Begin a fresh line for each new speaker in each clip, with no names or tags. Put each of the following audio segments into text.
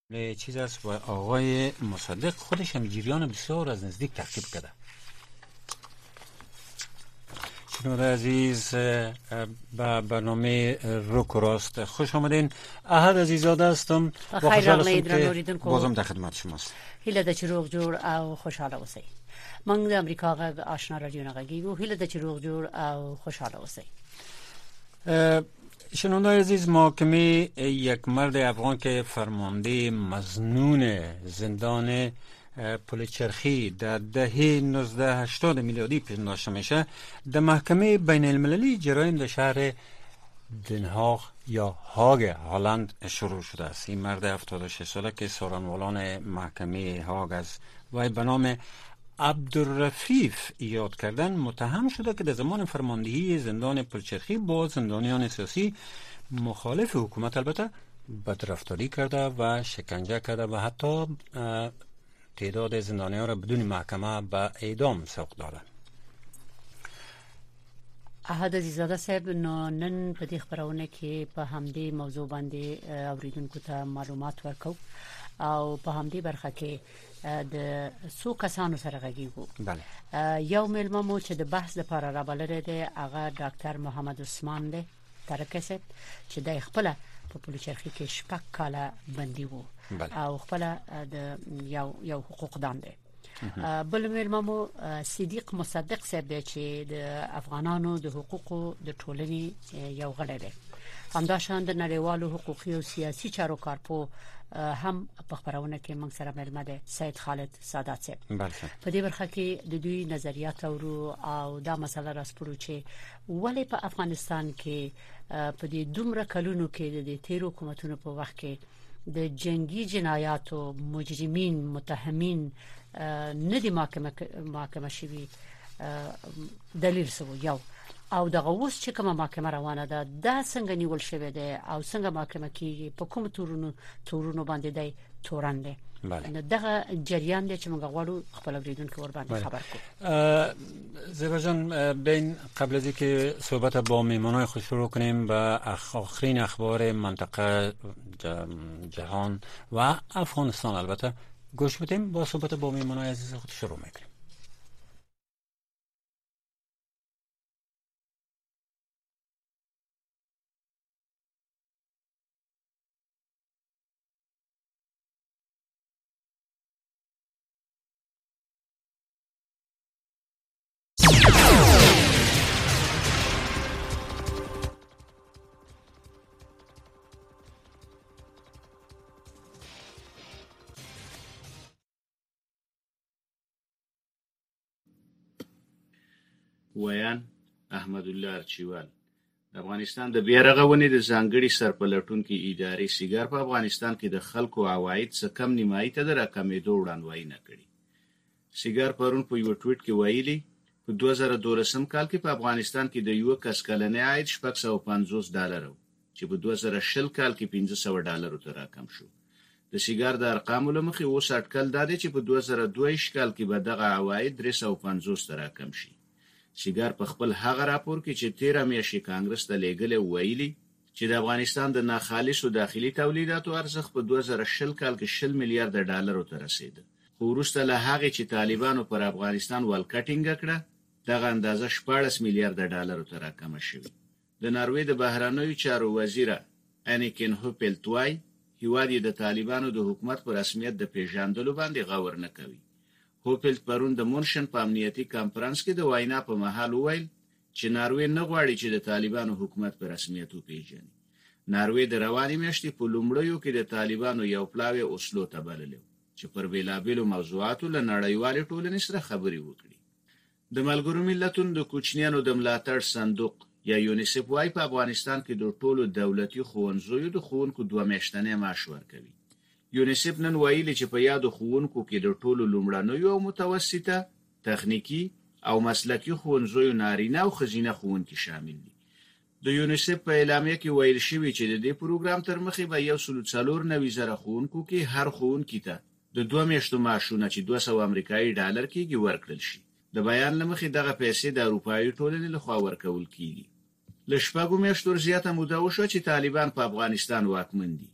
چیز است و آقای مصدق خودش هم جریان بسیار از نزدیک تعقیب کرده. شنونده عزیز، به برنامه روک و راست خوش آمدین. احد عزیزاده هستم و خوشحال هستم که بازم در خدمت شماست.
هیله ده چې روغ جوړ او خوشحاله اوسئ. موږ د امریکا غږ آشنا رادیو نه غږیږو. هیله ده چې روغ جوړ او خوشحاله اوسئ.
شنونده عزیز، محاکمه یک مرد افغان که فرمانده مظنون زندان پلچرخی در دهه 1980 میلادی پنداشته میشه، در محکمه بین المللی جرایم در شهر دنهاغ یا هاگ هلند شروع شده است. این مرد 76 ساله که سارنوالان محکمه هاگ است و به نام عبدالرفیف یاد کردن متهم شده که در زمان فرماندهی زندان پلچرخی با زندانیان سیاسی مخالف حکومت البته بدرفتاری کرده و شکنجه کرده و حتی تعداد زندانیان را بدون محکمه به اعدام سوق داده.
احد عزیزاده صاحب، نن په دې خبرونه کې په همدې موضوع باندې اوریدونکو ته معلومات ورکو او په همدې برخه کې د څو کسانو سره غږیږو.
بله.
یو مېلمه مو چې د بحث لپاره رابلل دی هغه ډاکټر محمد عثمان دی ترکه صاحب چې د خپل په پلچرخي کې شپږ کاله بندي وو او خپل د یو حقوقدان دی. بل مېلمه مو صدیق مصدق صاحب دی چې د افغانانو د حقوقو د ټولنې یو غړی دی. همداشان د نړیوالو حقوقي او سیاسي چارو کارپو هم په خبرونه کې موږ سره مېلمه دی سید خالد سادات صاحب. په دې برخه کې د دوی نظریات او دا مسله راسپړو چې ولې په افغانستان کې په دې دومره کلونو کې د تیر حکومتونو په وخت کې د جنگي جنایاتو مجرمین متهمین نه دي محاکمه شوي. دلیل سو یو او دغه اوس چې کومه محاکمه روانه ده دا څنګه نیول شوی دی او څنګه محاکمه کیږي، په کوم تورونو باندې دی تورن دی. نو دغه جریان دی چې موږ غواړو خپل اوریدونکو ور باندې خبر کړو.
زیبا جان، بین قبل از اینکه صحبت با میهمانای خود شروع کنیم به آخرین اخبار منطقه جهان و افغانستان البته گوش بدیم، با صحبت با میهمانای عزیز خود شروع میکنیم.
ویان احمد الله ارچیوال. افغانستان د بیا رغونې د ځانګړي سرپلټونکو ادارې سیګار په افغانستان کې د خلکو عواید څخه کم نیمایي ته د راکمېدو وړاندوینه کړې. سیګار پرون په یو ټویټ کې ویلي په 2012 کال کې په افغانستان کې د یو کس کلنی عاید $650 چې په 2020 کال کې $500 ته راکم شو. د سیګار د ارقامو له مخې اوس اټکل دا دی چې په 2022 کال کې به دغه عواید $350 ته راکم شي. سیګار په خپل هغه راپور کې چې 13 میاشتې کانګرس ته لیږلی ویلي چې د افغانستان د ناخالصو داخلي تولیداتو ارزښت په 2020 کال کې $10 میلیارډ ته رسیده. خو وروسته له هغې چې طالبانو پر افغانستان ولکه ټینګه کړه دغه اندازه $14 میلیارډ ته راکمه شوې. د ناروې د بهرنیو چارو وزیره انیکن هوپلت وایي هیواد یې د طالبانو د حکومت په رسمیت د پیژندلو باندې غور نه کوي. هوپلت پرون د مونشن په امنیتي کانفرنس کې د وینا په مهال وویل چې ناروې نه غواړي چې د طالبانو حکومت په رسمیت وپیژني. ناروې د روانې میاشتې په لومړیو کې د طالبانو یو پلاوی اوسلو ته بللی چې پر بیلابیلو موضوعاتو له نړیوالې ټولنې سره خبرې وکړي. د ملګرو ملتونو د کوچنیانو د ملاتړ صندوق یا یونیسف وايي په افغانستان کې د ټولو دولتي ښوونځیو د ښوونکو 2 میاشتنی معاش ورکوي. یونیسف نن ویلي چې په یادو ښوونکو کې د ټولو لومړنیو او متوسطه، تخنیکی او مسلکي ښوونځیو نارینه او ښځینه ښوونکي شامل دي. د یونیسف په اعلامیه کې ویل شوی چې د دې پروګرام تر مخې به 194,000 ښوونکو کې هر ښوونکي ته د 2 میاشتو معاشونه چې $200 امریکایي ډالر کېږي ورکړل شي. د بیان له مخې دغه پیسې د اروپایي ټولنې لخوا ورکول کېږي. له 6 میاشتو زیاته موده وشوه چې طالبان په افغانستان واکمن دي.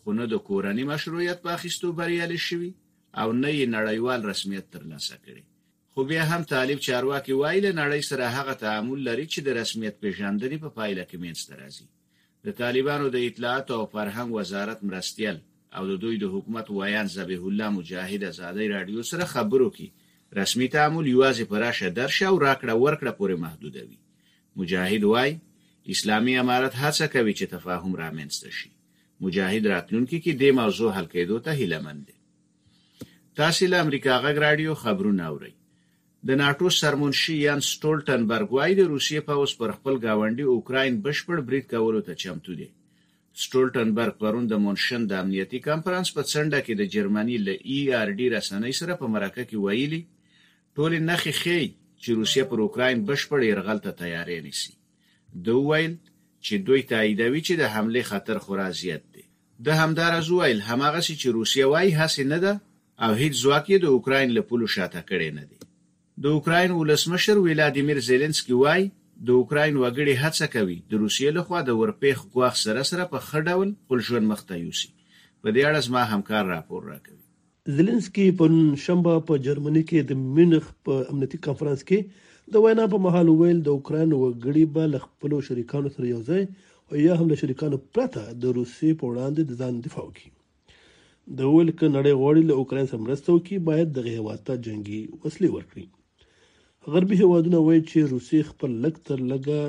خو نه د کورنۍ مشروعیت په اخیستو بریالي شوي او نه یې نړیوال رسمیت ترلاسه کړي. خو بیا هم طالب چارواکي وایي له نړۍ سره هغه تعامل لري چې د رسمیت پیژندنې په پایله کې منځته راځي. د طالبانو د اطلاعات او فرهنګ وزارت مرستیال او د دوی د حکومت وایان ذبیح الله مجاهد ازادي رادیو سره خبرو کې رسمي تعامل یوازې په راشه درشه او راکړه ورکړه پورې محدودوي. مجاهد وایي اسلامي امارت هڅه کوي چې تفاهم رامنځته شي. مجاهد راتلونکي کې د موضوع حل کېدو ته هیلهمند دي. تاسو له امریکا غږ رادیو خبرونه اورئ. د ناتو سرمنشي یان سټولټنبرګ وایي د روسیې پوځ پر خپل گاونډي اوکراین بشپړ برید کولو ته چمتو دی. سټولټنبرګ پرون د مونشن د امنیتي کانفرنس په څنډه کې د جرمني له ERD رسنۍ سره په مرکه کې ویلي ټول نخي خي چې روسیه پر اوکراین بشپړ يرغل ته تیاری نیسي. دوی ویل چې دوی تاییدوي چې د حمله خطر خورا زیات دی. د همدارز ویل هماغه چې روسیه وایي هڅه نه ده او هیڅ ځواک یې د اوکراین له پولو شاته کړی نه دی. د اوکراین ولسمشر ولادیمیر زيلنسکي وایي د اوکراین وګړي هڅه کوي د روسیې لخوا د ورپېخ ګواښ سره په ښه ډول خپل ژوند مخته یوسي. په دې اړه زما همکار راپور راکوي.
زيلنسکي په شنبه په جرمني کې د مونخ په امنیتي کانفرنس کې د وینا په مهال ویل د اوکراین وګړي به له خپل شریکانو سره یوځای او یا هم له شریکانو پرته د روسیې په وړاندې د ځان دفاع وکړي. د ویل ک نړۍ غوړي له اوکراین سره مرسته وکړي باید دغه هیواد ته جنگي وسلې ورکړي. غربي هیوادونه وایي چې روسیې خپل لږ تر لږه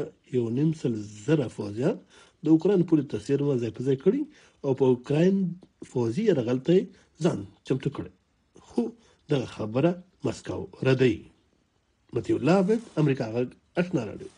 1.5 فوجیان د اوکراین پورې تاثیر ځای په ځای کړي او په اوکراین فوجي یرغل ته ځان چمتو کړي. خو دغه خبره مسکو ردوي. متي الله عبد امریکا غږ آشنا رادیو.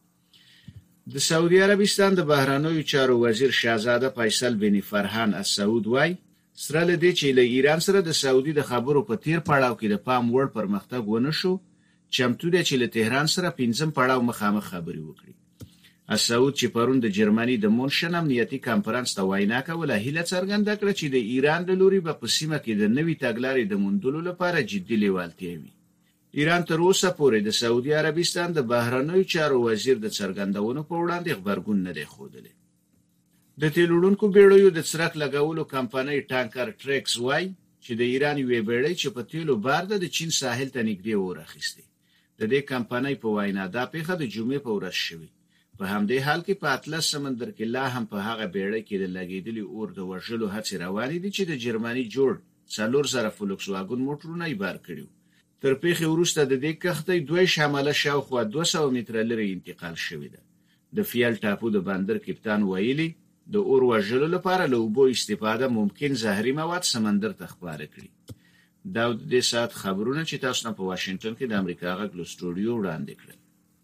د سعودي عربستان د بهرنیو چارو وزیر شاهزاده فیصل بن فرحان السعود وایي سره لدې چې له ایران سره د سعودي د خبرو په تیر پړاو کې د پام وړ پرمختګ ونه شو، چمتو دی چې له تهران سره 5م پړاو مخامخ خبري وکړي. السعود چې پرون د جرمني د مونشن امنیتي کانفرنس ته وینا کوله هیله څرګنده کړه چې د ایران د لوري په سیمه کې د نوي تګلارې د موندلو لپاره جدي لیوالتیا وي. ایران تر اوسه پورې د سعودي عربستان د بهرنیو چارو وزیر د څرګندونو په وړاندې خبرګون نه دی ښودلی. د تیل وړونکو بیړیو د څرک لګولو کمپنۍ ټانکر ټریکس وایي چې د ایران یوې بیړۍ چې په تیلو بار ده د چین ساحل ته نږدې ورخیستې. د دې کمپنۍ په وینا دا پیښه د جمعې په ورځ شوې. په همدې حال کې په اطلس سمندر کې لا هم په هغه بیړۍ کې د لګېدلي اور د وژلو هڅې روانې دي چې د جرمني جوړ 4000 فولکس واګن موټرونه یې بار کړي. تر پیښې وروسته د دې کښتۍ دوی شامله شاوخوا 200 متره لرې انتقال شوې ده. د فیل ټاپو د بندر کپتان ویلي د اور وژلو لپاره له اوبو استفاده ممکن زهري مواد سمندر ته خپاره کړي. دا د سات خبرونه چې تاسو نه په واشنگټن کې د امریکا غږ له سټوډیو وړاندې کړل.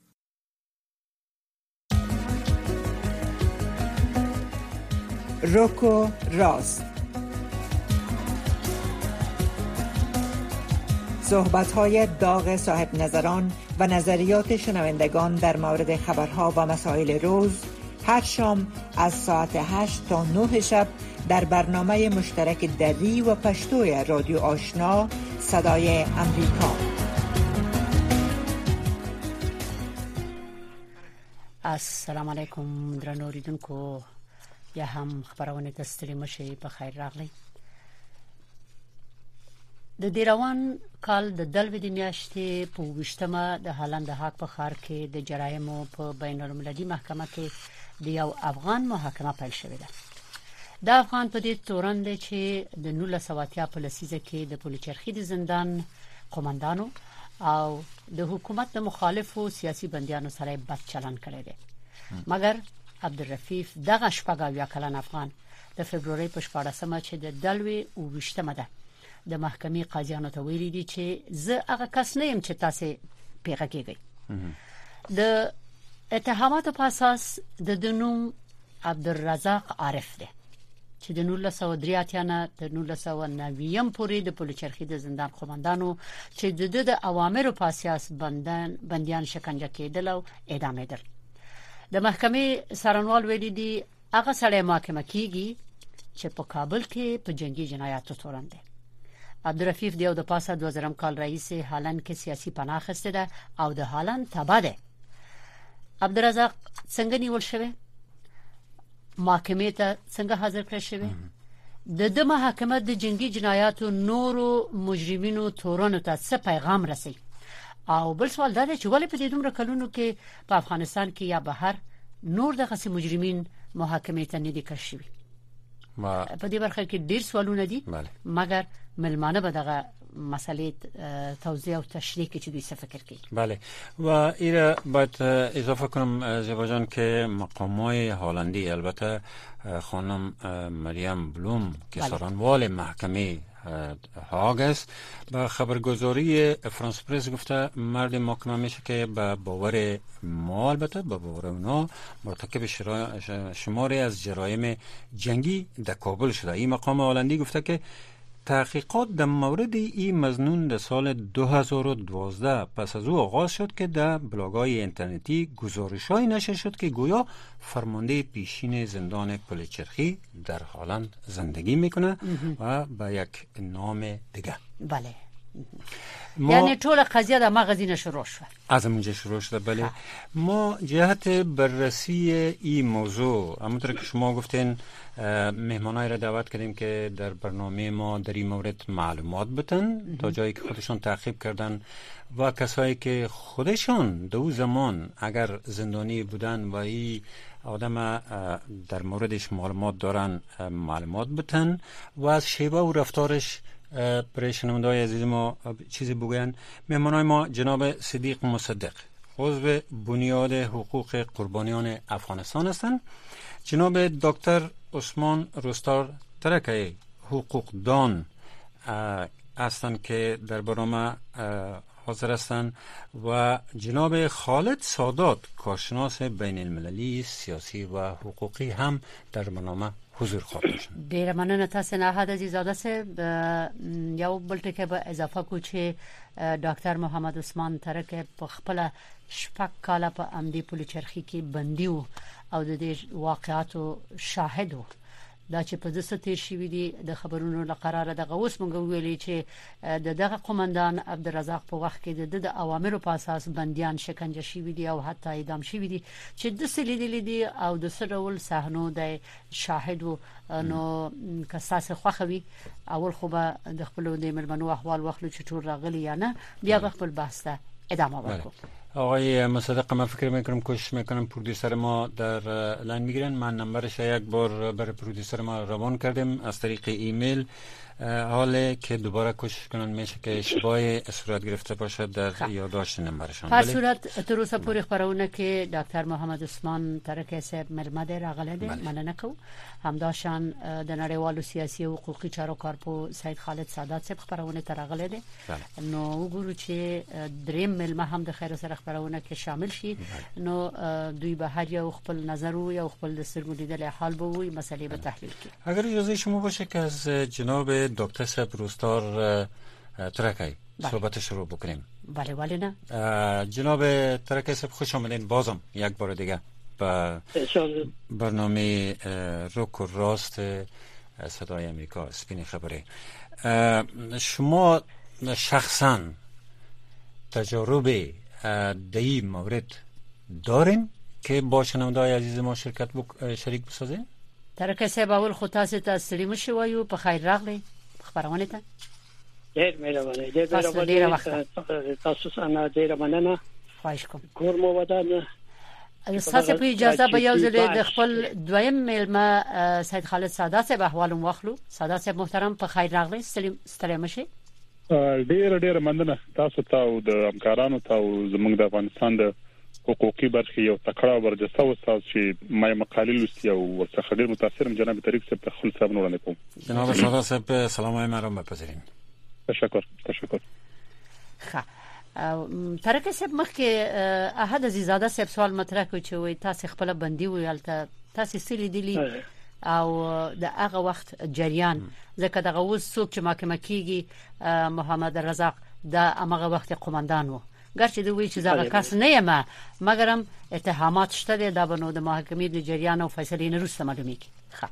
روکو راست صحبت‌های داغ صاحب نظران و نظریات شنوندگان در مورد خبرها و مسائل روز هر شام از ساعت 8 تا 9 شب در برنامه مشترک دری و پشتوی رادیو آشنا صدای امریکا.
السلام علیکم درنو اوریدونکو، یا هم خبرونه ته ستړي مشي په خیر راغلی. د دیروان کال د دلوي د میاشتې په 28مه د هالند هاګ په ښار کې د جرایمو په بین المللي محکمه کې د یو افغان محاکمه پیل شوې ده. د افغان په دې تورن دی چې د 1980 په لسیزه کې د پولیچرخي د زندان قومندانو او د حکومت د مخالفو سیاسي بندیانو سره بد چلند کړی دی. مګر عبدالرفیف دغه شپږاویا کلن افغان د فبرवरी په 14مه چې د دلوي 28مه ده د محکمې قاضیانو ته ویلي دي چې زه هغه کس نه یم چې تاسو پیغه کیږئ. د اتهاماتو په اساس د دنوم عبدالرزاق عارف ده چې د 1983 نه تر 1990 پورې د پولیچرخي د زندان قومندانو چې د اوامرو په اساس بندیان شکنجه کېدل او اعدامېدل. د محکمې سرنوال ویلي دي هغه سړی محاکمه کیږي چې په کابل کې په جنگي جنایاتو تورن دی. عبدالرفیف دیو د پاسه 2000 کال رئیس هالند کې سیاسي پناه اخیسته ده او د هالند تبع ده. عبدالرزاق څنګه نیول شوی؟ محاکمې ته څنګه حاضر کړی شوی؟ د محاکمه د جنگي جنایاتو نورو مجرمینو تورنو ته څه پیغام رسي؟ او بل سوال دا دی چې ولې په دې دومره کلونو کې په افغانستان کې یا بهر نور دغه مجرمین محاکمې ته نه دي کړ شوي؟ په دې برخه کې ډیر سوالونه دي، مګر ملمانه به دغه مسئله توضیح و تشریح که چی دوی فکر کی.
بله و ایره باید اضافه کنم زیبا جان که مقامای هالندی البته خانم مریم بلوم که سرانوال محکمه هاگ است با خبرگزاری فرانس پرس گفته مرد محاکمه میشه که به باور ما البته به باور اونا مرتکب شماری از جرایم جنگی در کابل شده. این مقام هالندی گفته که تحقیقات در مورد این مظنون در سال 2012 پس از او آغاز شد که در بلاگ‌های اینترنتی گزارش‌های نشر شد که گویا فرمانده پیشین زندان پلچرخی در هالند زندگی میکنه و با یک نام دیگه.
بله. یعنی طول قضیه در مغازین شروع شد.
از اونجا شروع شده. بله. ما جهت بررسی این موضوع همونطور که شما گفتین مهمانای را دعوت کردیم که در برنامه ما در این مورد معلومات بتن تا جایی که خودشون تعقیب کردن و کسایی که خودشون دو زمان اگر زندانی بودن و این آدم در موردش معلومات دارن معلومات بتن و از شیوه و رفتارش برای شنونده‌های عزیز ما چیزی بگوین. مهمانای ما جناب صدیق مصدق عضو بنیاد حقوق قربانیان افغانستان هستند، جناب دکتر عثمان رستار ترکی حقوق دان هستند که در برنامه حاضر هستند و جناب خالد سادات کارشناس بین المللی سیاسی و حقوقی هم در برنامه حضور خواهد داشت.
ډیره مننه تاسو نه حد عزیزاده صاحب. یو بل ټکی به اضافه کو چې ډاکټر محمد عثمان ترک په خپل شپږ کاله په امدی پلچرخي کې بندي وو او د دې واقعاتو شاهد وو. دا چې په دسه تیر شوی دی د خبرونو لقرار دغه اوس مونږ ویلي چې دغه قومندان عبدالرزاق په وخت کې د اوامرو په اساس بنديان شکنجه شوی دي او حتی اعدام شوی دي چې د سلیدل دي او د سرول صحنو د شاهد نو کساس خوخوي اول خو به د خپل د ملمنو احوال واخلو چې ټول راغلي یا نه بیا خپل بحث ته ادامه ورکړو.
آقای مصدق من فکر میکنم کوشش میکنم پرودیوسر ما در لاین میگیرن. من نمبرش یک بار برای پرودیوسر ما روان کردیم از طریق ایمیل، حاله که دوباره کوشش کنن میشه که اشتباه صورت گرفته باشه در یادداشت نمبرشان.
په صورت تر اوسه پورې خبرونه کې ډاکټر محمد عثمان ترکی صاحب ملمده راغله دي مننه کو همداشان د نړیوالو سیاسي او حقوقي چارو کارپو سید خالد سادات صاحب خبرونه ترغله دي. نو وګورو چې دریم ملمه هم د خیر سره خبرونه کې شامل شي. نو دوی به هر یو خپل نظر او یو خپل سرګو لیدل حال به وي مسلې به تحلیل کړي.
اگر اجازه شما باشه که از جناب دکتر صاحب رستار ترکی صحبت شروع بکنیم.
بله ولی نه.
جناب ترکی صاحب خوش آمدین بازم یک بار دیگه به برنامه روک و راست صدای امریکا سپین خبری. شما شخصا تجارب در این مورد دارین که با شنونده‌های عزیز ما شریک بسازین؟
ترکی صاحب اول خود تاسو ته سلام شوایو په خیر راغلی خبرونه ته.
ډیر مهرباني تاسو څنګه ډیر مننه.
خواهش کوم.
کور مو ودانه.
تاسو په اجازه به یو ځل د خپل دویم ملما سید خالد سادات صاحب احوالم واخلو. سادات صاحب محترم په خیر راغلی ستړي مشه.
ډیر مننه تاسو ته او د همکارانو ته او زموږ د افغانستان د حقوقي برخې یو تکړه ورجسته استاد چې ما مقالې لوستي او ورڅخه ډیر متاثرم جناب طریق صاحب ته خپل سلام وړاندې کوم.
جناب سادات صاحب سلام مرحبا بپذیرین.
تشکر.
ښه ترک صاحب مخکې احد عزیزاده صاحب سوال مطرح کوي چې وای تاسو خپل بندي ویلته تاسو سلی دي او د هغه وخت جریان ځکه دغه اوس څوک چې محاکمه کیږي محمد رزاق د هغه وخت قومندان وو ګرچې دوی چې زغه کس نه یم مګرم اتهامات شته د بنو د محاکمې د جریان او فیصلې نه وروسته معلومه کی. ښه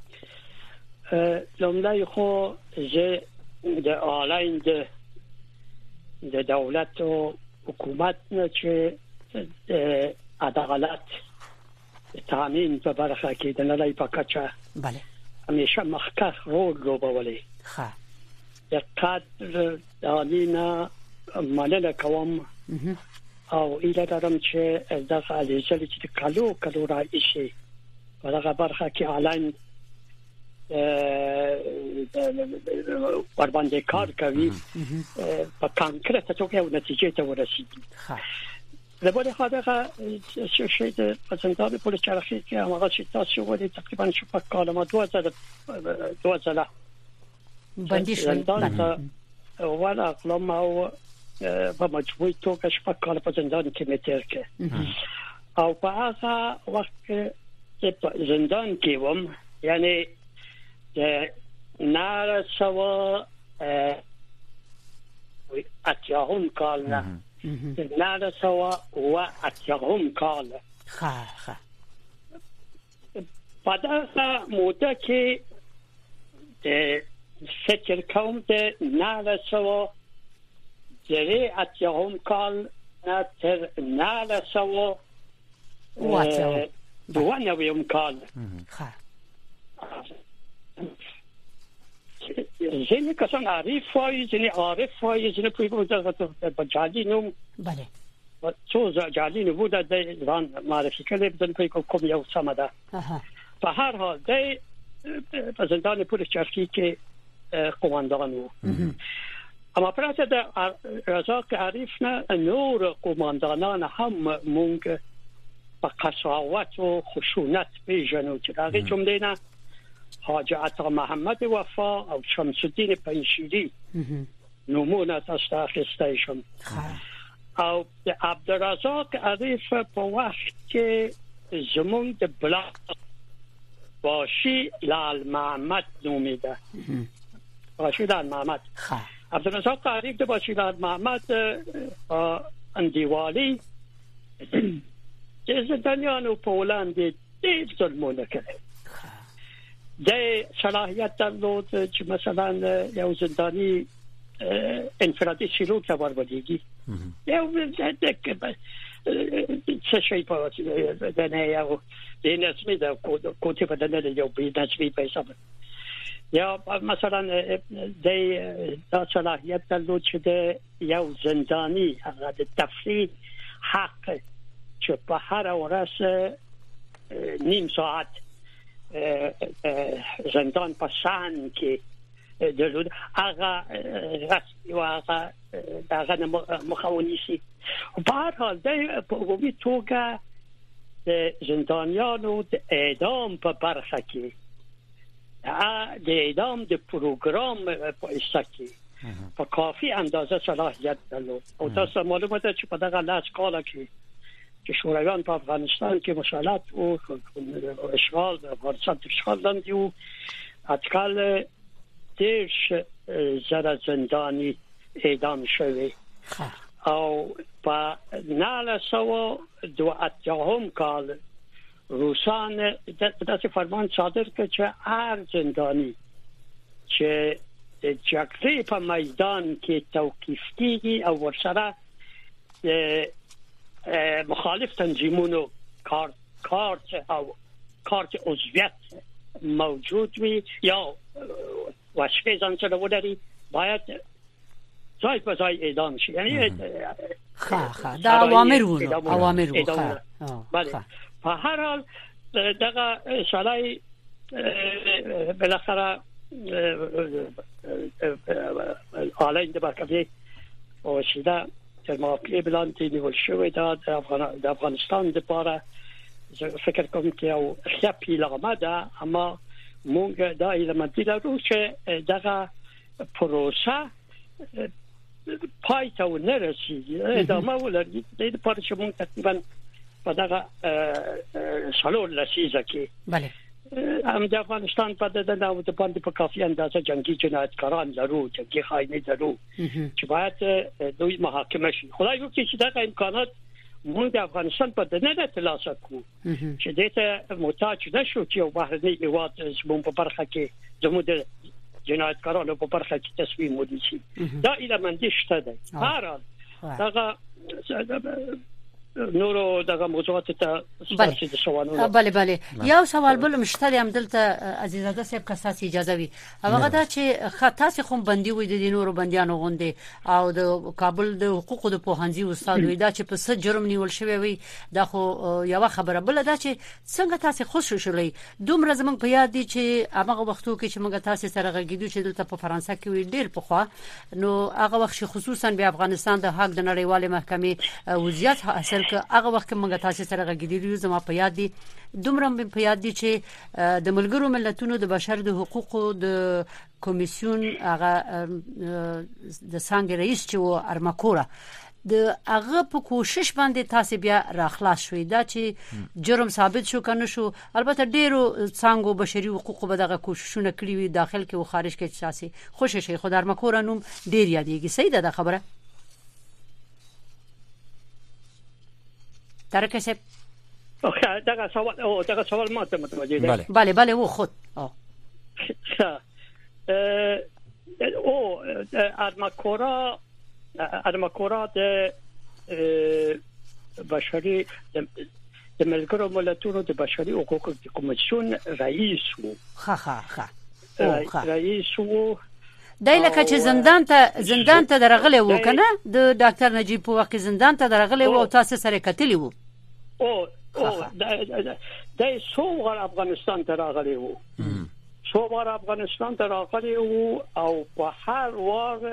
لومړی خو چې د اعلان د دولت او حکومت نه چې عدالت تامین په برخه کې د نړۍ په کچه
بله
همیشه مخکخ رول لوبولی دقت دانینا مننه کوم او ایله دارم چې دغه علیزل چې کلو رایشي و دغه برخه کې الان ورباندې کار کوي په کانکریت توګه او نتیجې ته ورسیږي. لباده خداغه شده پسندان پول چرخی که همه چی تاسو ولی تقریبا شپک کالما 2000
بندی شد
ولی اقلام او با مجموعی تو که شپک کال پسندان که میتر که او با آقا وقت که زندان کیوم یعنی نار سوا اتیاهم کال نه نار سوا و اتیاهم کال پداسا موده که فکر کوم ده نار سوا جری اتیاهم کال نتر نار سوا دوانویم کال زنی کسان عارفایی زنی عارفایی زنی پوی بود با جالی نوم
بله
چوز جالی نو بود ده معرفی کرده بدن پوی کم یو سمده به هر حال ده زندان پول چرخی که قماندانو اما پراسه ده رزاق عارف نه نور قماندانان هم مونگ با قساوت و خشونت بیجنو که داغی جمله نه حاج عطا محمد وفا او شمس الدین پنشیری نمونه دست اخستایشون او عبدالرزاق عریف په وخت کې زمون د بلاک باشی لال محمد نومیده باشی لال محمد عبدالرزاق عریف د باشی لال محمد اندیوالی زندانیانو په وړاندې ډېر ظلمونه کړي ده صلاحیت درلود چې مثلا یو زندانی انفرادي سلوک ته ورولېږي یو څه شي په دنیا یو د نسبي د کوټې په دنیا یو بې نسبي پیسې یا مثلا د صلاحیت درلود چې د یو زندانی هغه د تفریح حق چې په هر ورځ نیم ساعت زندان پسان که درود آقا رسمی و آقا مخاونیسی به هر حال در عمومی توگه زندانیانو د اعدام په برخه کې د اعدام د پروګرام په اساس کې په کافی اندازه صلاحیت درلود او تاسو معلومه ده چې په دغه لاس کاله کې که شورویان په افغانستان کې مسلط او اشغال افغانستان اشغال لاندې و اټکل دیش زره زندانی اعدام شوی او په 1982 کال روسان داسې فرمان صادر کړ چې هر زندانی چې د جګړې په میدان کې توقیف کیږي او ورسره مخالف تنظیمونو کارت عضویت موجود وي یا وشفه ځان سره ولري باید ځای په ځای اعدام شي یعنی
دا اوامر وو
بله په هر حال دغه شالای بالاخره آلین د برکبی او شیده ترماپی بلانتی نیول شوی دا د افغانستان دپاره فکر کوم که او خیپی لغمه ده اما مونږ دا ایلمنتی لرو چې دغه پروسه پای ته ونرسیږي ادامه ولري د لپاره چې مونږ تقریبا په دغه څلور لسیزه کې
بله
هم د افغانستان په دغه د باندې په کافي اندازه جنگي جنایتکاران لرو جنگي خاینان لرو چې باید دوی محاکمه شي خدای وکړي چې دغه امکانات موږ د افغانستان په دننه ترلاسه کړو چې دته محتاج نشو چې یو بهرنی هیواد زموږ په برخه کې زموږ د جنایتکارانو په برخه کې تصمیم ونیسي دا ایلمنت شته ده هر حال دغه نورو دغه موضوعات ته ستاسو د سوالونو
بله یو سوال بل مشتری هم دلته عزیزاده صاحب که تاسو اجازه وي هغه دا چې تاسو خو بندي وي د نورو بنديانو غوندي او د کابل د حقوقو د پوهنځي استاد وي دا چې په څه جرم نیول شوی وي دا خو یو خبره بل دا چې څنګه تاسو خوشو شولې دومره زمونږ په یاد دي چې هغه وختو کې چې موږ تاسو سره غږیدو چې دلته په فرانسه کې وی ډیر په خوا نو هغه وخت خصوصا به افغانستان د حق د نړیوالې محکمې وضعیت حاصل هغه وخت موږ تاسو سره غږیدو زما په یاد دي دومره په یاد دي چې د ملګرو ملتونو د بشر د حقوقو د کمیسیون هغه د څنګه رئیس چې و ارمکورا د هغه په کوشش باندې تاسو بیا راخلاص شوي دا چې جرم ثابت شو کنه شو البته ډیرو څنګه بشري حقوقو به دغه کوششونه کړی وي داخل کې او خارج کې سیاسي خوشی شي خو ارمکورا نوم ډیر یادېږي صحیح ده خبره ترکه
دغه سوال ما ته متوجه ده
بله او خود
ارمکورا د بشري د ملګرو ملتونو د بشري حقوقو کمیسیون رئیس وو رئیس وو
دای لکه چې زندان ته درغله و کنه د ډاکټر نجیب په وخت زندان ته درغله و او تاسو سره کتلی وو
دای څو افغانستان ته راغلی وو او په هر وار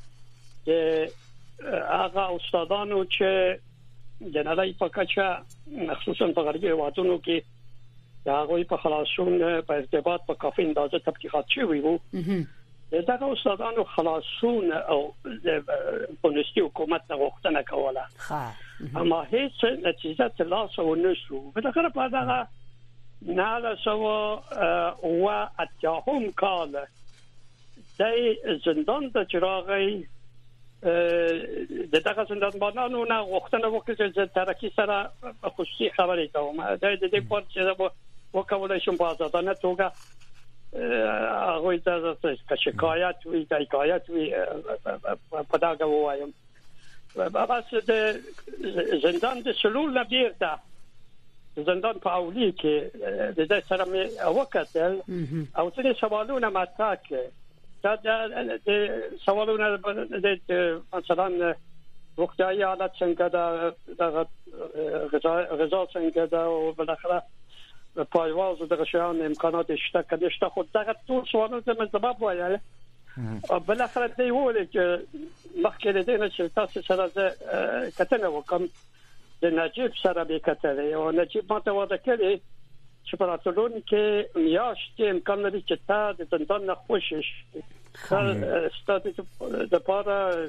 هغه استادانو چې د نړۍ په کچه خصوصا په غربي هیوادونو کې هغه په خلاصون په ارتباط په کافي اندازه تحقیقات شوي وو دغه استادانو خلاصون او په نسبت حکومت نه غوښتنه کوله اما هیڅ نتیجه ترلاسه ونشو بالاخره په دغه نه او اتهم کال د زندان ته چراغي دغه زندانبانانو نه غوښتنه وکړه چې ترکی سره خصوصي خبرې کوم د دې په چې وکولای شم په ازادانه توګه هغه ته شکایت وی په دغه وایم بس د زندان د سلول بیرته زندان په اولی کې د دې سره مې وکتل او څه سوالونه مطرح کړ د سوالونه د مثلا روغتیايي حالت څنګه ده غذا څنګه ده او بالاخره پایواز د غشان امکانات شته کله شته خو دغه ټول سوالونه د سبب وایي بالاخره دی وله چې مخکې د دې چې تاسو سره کتنه وکم د نجیب سره به کتلې او نجیب ماته وعده کړې چې په راتلونکي کې میاشتې امکان لري چې تا د زندان نه خوشش ستاسو د پاره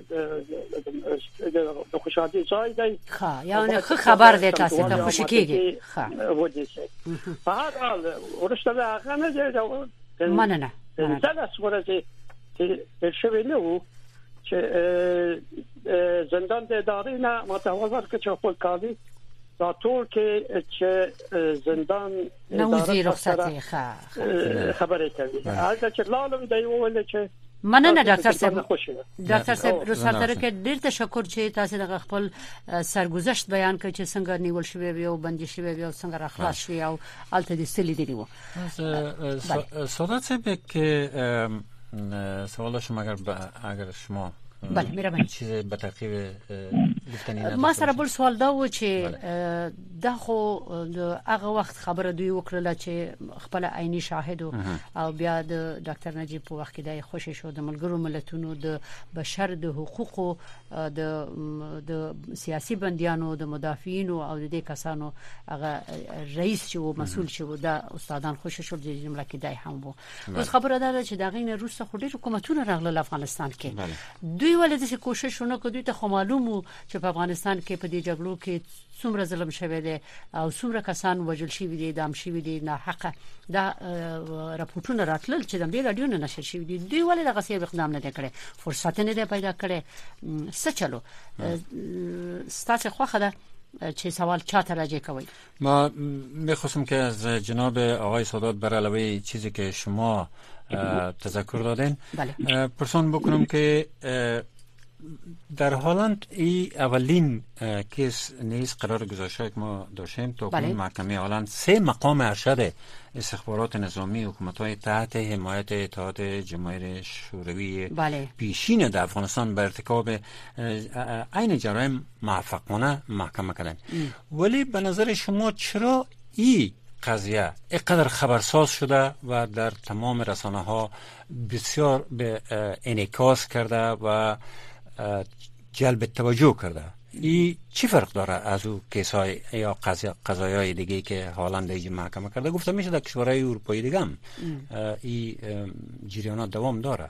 د خوشحالي ځای دی
یعنی خبر دی تاسو ته خوشی کیږي
ودی شي په هر حال ورسره هغه نه دی
مننه
دا څه چې شوی نو چې زندان د ادارې نه متوازن کې چې خپل کاری دا ټول کې چې زندان
نوزي رخصتي
خبرې کوي هغه چې لالم دی ویل چې
مننه ډاکټر صاحب رسالت کې ډیر تشکر چې تاسو د خپل سرګذشت بیان کړ چې څنګه نیول شوی او بندي شوی او څنګه راخلاص شوی او الته دې سلی دی وو
سوالات صاحب که سوال شما اگر شما
بله مهرباني
چیز به تعقیب گفتنی نداشته
ما سره بل سوال دا و چې دا خو هغه وخت خبره دوی وکړه چې خپل عیني شاهد او بیا د ډاکټر نجیب په وخت کې د خوشی شو د ملګرو ملتونو د بشر د حقوقو د سیاسي بنديانو د مدافعین او د دې کسانو هغه رئیس چې مسؤل شو د استادان خوشی شو د جمله کې دای هم وو اوس خبره ده چې دا غینه روسه خو ډیر حکومتونه راغله افغانستان کې دوی ولې د کوششونه کوي ته خو معلومو چې په افغانستان کې په دې جګړو کې څومره ظلم شوی دی او څومره کسان وژل شوي دي دام شوي دي نه حق دا راپورټونه راتلل چې د دې رادیو نه نشر شوي دي دوی ولې دغه څه اقدام نه کړي فرصت نه دی پیدا کړي څه چلو ستاسو خوخه ده چه سوال چاته راجع کوي
ما می‌خواستم که از جناب آقای سادات بر علاوه چیزی که شما تذکر دادین پرسان بکنم که در هلند این اولین کیس نیست قرار گذاشته که ما داشتیم تا کنون محکمه هلند 3 مقام ارشد استخبارات نظامی حکومت‌های تحت حمایت اتحاد جماهیر شوروی پیشین در افغانستان به ارتکاب عین جرایم موفقانه محکمه کردند. ولی به نظر شما چرا این قضیه اینقدر خبرساز شده و در تمام رسانه ها بسیار به انعکاس کرده و جلب توجه کرده؟ این چی فرق داره از او کیس‌های یا قضایای دیگه که هلند ایج محکمه کرده؟ گفته میشه در کشورهای اروپایی دیگه هم این جریانات دوام داره.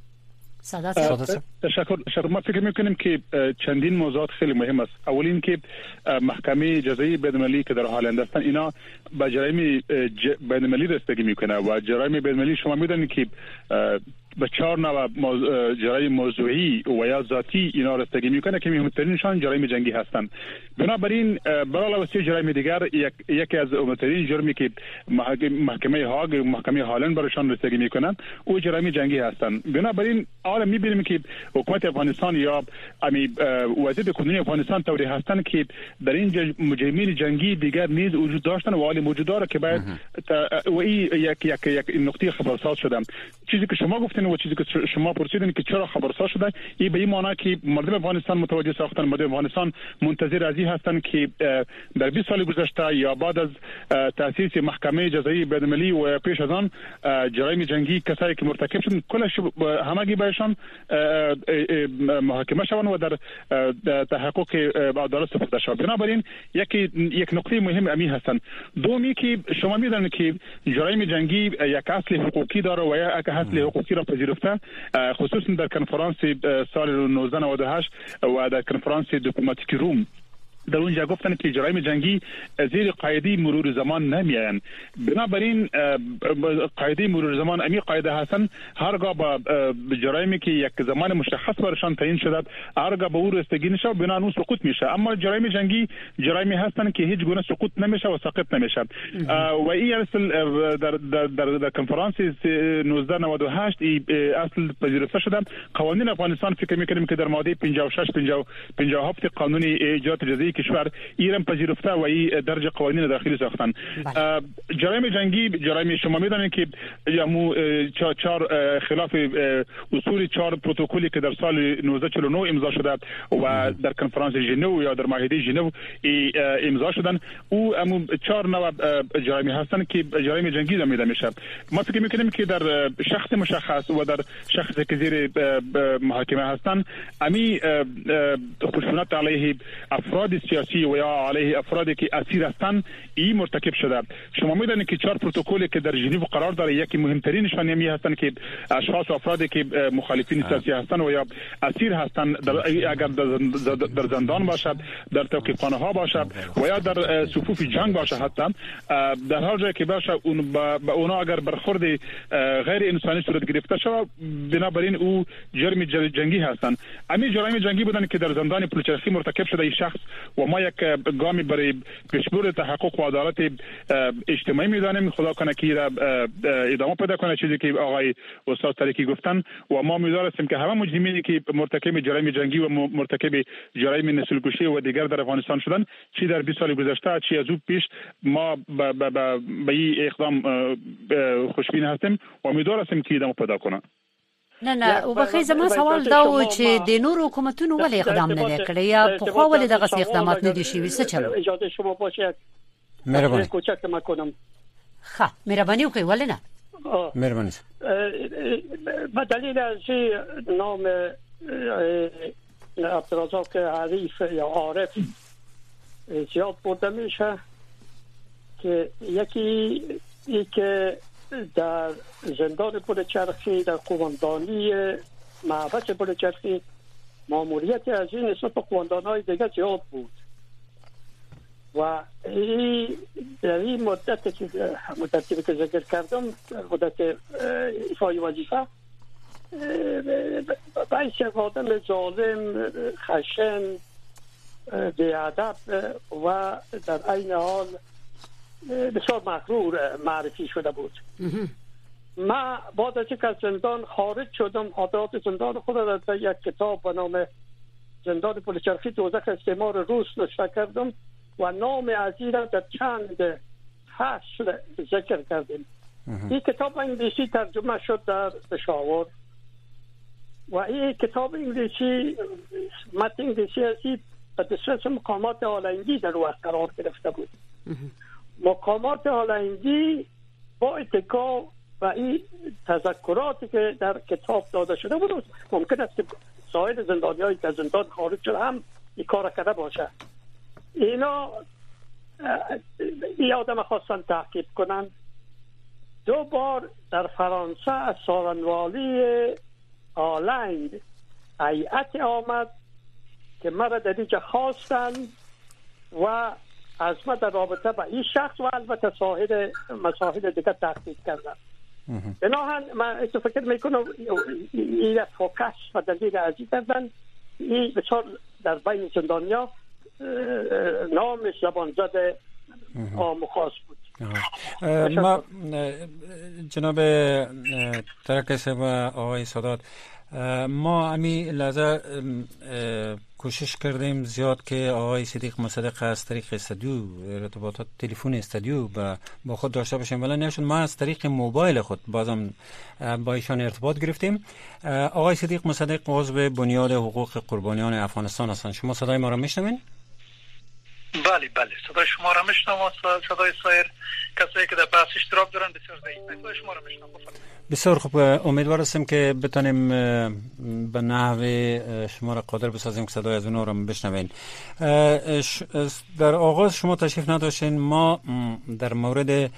تشکر. ما فکر میکنیم که چندین موضوعات خیلی مهم است. اولین که محکمه جزایی بین‌المللی که در هلند هستند اینا به جرایم بین‌المللی رسیدگی میکنه و جرایم بین‌المللی شما میدونید که به 4 نوع جرایم موضوعی و یا ذاتی اینا رسیدگی میکنه که مهمترینشان جرایم جنگی هستند. بنابراین برای علاوه جرایم دیگر یکی از مهمترین جرمی که محکمه هاگ محکمه هلند برشان رسیدگی میکنن او جرایم جنگی هستند. بنابراین حالا میبینیم که حکومت افغانستان یا وزیر کنونی افغانستان طوری هستند که در این مجرمین جنگی دیگر نیز وجود داشتن و حال موجود داره که باید و این یک نقطه خبرساز شده. چیزی که شما گفتین و چیزی که شما پرسیدین که چرا خبرساز شده، این به این معنی که مردم افغانستان متوجه ساختن، مردم افغانستان منتظر از این هستند که در 20 سال گذشته یا بعد از تأسیس محکمه جزایی بین‌المللی و پیش از آن جرایم جنگی کسایی که مرتکب شدن کلش همگی بهشان محاکمه شوند و در تحقق عدالت سپرده شود. بنابراین یک نکته مهم امی هستند. دومی که شما میدونید که جرایم جنگی یک اصل حقوقی داره و یک اصل حقوقی را پذیرفته، خصوصا در کنفرانس سال 1998 و در کنفرانس دیپلماتیک روم در اونجا گفتن که جرایم جنگی زیر قاعده مرور زمان نمیآیند. بنابراین قاعده مرور زمان امی قاعده هستن هرگاه با جرایمی که یک زمان مشخص برشان تعیین شده هرگاه به او رسیدگی نشه بنا اون سقوط میشه. اما جرایم جنگی جرایمی هستن که هیچ گونه سقوط نمیشه و ساقط نمیشه و این اصل در کنفرانس 1998 اصل پذیرفته شده. قوانین افغانستان فکر میکنیم که در ماده 56 57 قانون ایجاد جزایی کشور ایران پذیرفته و این درج قوانین داخلی ساختن. جرایم جنگی جرایم شما میدونید که یمو 4 خلاف اصول 4 پروتکلی که در سال 1949 امضا شده و در کنفرانس ژنو یا در معاهده ژنو امضا شدن او 4 نوع جرایم هستند که جرایم جنگی نامیده میشه. ما فکر میکنیم که در شخص مشخص و در شخصی که زیر محاکمه هستند امی خشونت علیه افراد سیاسی و یا علیه افرادی که اسیر هستند این مرتکب شده. شما میدونید که 4 پروتکلی که در ژنو قرار داره یکی مهمترینشان همی هستند که اشخاص و افرادی که مخالفین سیاسی هستند و یا اسیر هستند اگر در زندان باشد، در توقیفخانه ها باشد و یا در صفوف جنگ باشد، حتی در هر جایی که باشه با اونا اگر برخورد غیر انسانی صورت گرفته شود بنابراین او جرم جنگی هستند. همین جرایم جنگی بودن که در زندان پلچرخی مرتکب شده این شخص و ما یک گامی برای پیشبرد تحقق و عدالت اجتماعی می‌دانیم. خدا کنه که ادامه پیدا کنه چیزی که آقای استاد طریقی گفتن و ما می‌داریم که همه مجرمینی که مرتکب جرایم جنگی و مرتکب جرایم نسل‌کشی و دیگر در افغانستان شدن چی در 20 سال گذشته چی از او پیش ما به این اقدام خوشبین هستیم و امیدواریم که ادامه پیدا کنه.
نه او بخیر زما سوال دا و چې د نور حکومتونو ولې اقدام نه کړی یا په خو ولې دغه اقدامات نه دي شوي څه چلو؟
اجازه شما باشه
مهربانی
کوچک کنم.
ها مهربانی وکړئ ولې نه؟
مهربانی
به دلیل از نام عبدالرزاق عریف یا عارف زیاد برده میشه که یکی ای که در زندان پلچرخی در قماندانی معبد پلچرخی ماموریت از این نسبت به قماندان‌های دیگه زیاد بود و در این مدتی که ذکر کردم مدت ایفای وظیفه باعث یک آدم ظالم خشن بی‌ادب و در عین حال بسیار مغرور معرفی شده بود من بعد از اینکه از زندان خارج شدم خاطرات زندان خود را در یک کتاب به نام زندان پلچرخی دوزخ استعمار روس نشر کردم و نام عزیز را در چند فصل ذکر کردیم. این کتاب انگلیسی ترجمه شد در پشاور و این کتاب انگلیسی متن انگلیسی هستی به دسترس مقامات هالندی در او قرار گرفته بود. مقامات هالندی با اتکا و این تذکراتی که در کتاب داده شده بود ممکن است که سایر زندانیایی که زندان خارج شده هم این کار کرده باشه. اینا این آدم خواستن تعقیب کنن. 2 بار در فرانسه از سارنوالی آلند هیئت آمد که مرا در اینجا خواستن و از ما در رابطه با این شخص و البته مسائل دیگه تحقیق کردن. بناهن من فکر میکنم این فوکس و دلیل عزیز کردن این بسیار در بین زندانیا نامش زبانزد آموخاص بود.
ما جناب ترکس و آقای سادات ما امی لحظه کوشش کردیم زیاد که آقای صدیق مصدق از طریق استودیو ارتباطات تلفن استودیو با خود داشته باشیم ولی نشد. ما از طریق موبایل خود بازم با ایشان ارتباط گرفتیم. آقای صدیق مصدق عضو بنیاد حقوق قربانیان افغانستان هستند. شما صدای ما را میشنوین؟
بله صدای شما را میشنوم و صدای سایر کسایی که در بحث اشتراک دارن بسیار ضعیف. صدای شما را میشنوم.
بسیار خوب. امیدوار هستم که بتونیم به نحو شما را قادر بسازیم که صدای از اونها را بشنوین. در آغاز شما تشریف نداشتین. ما در مورد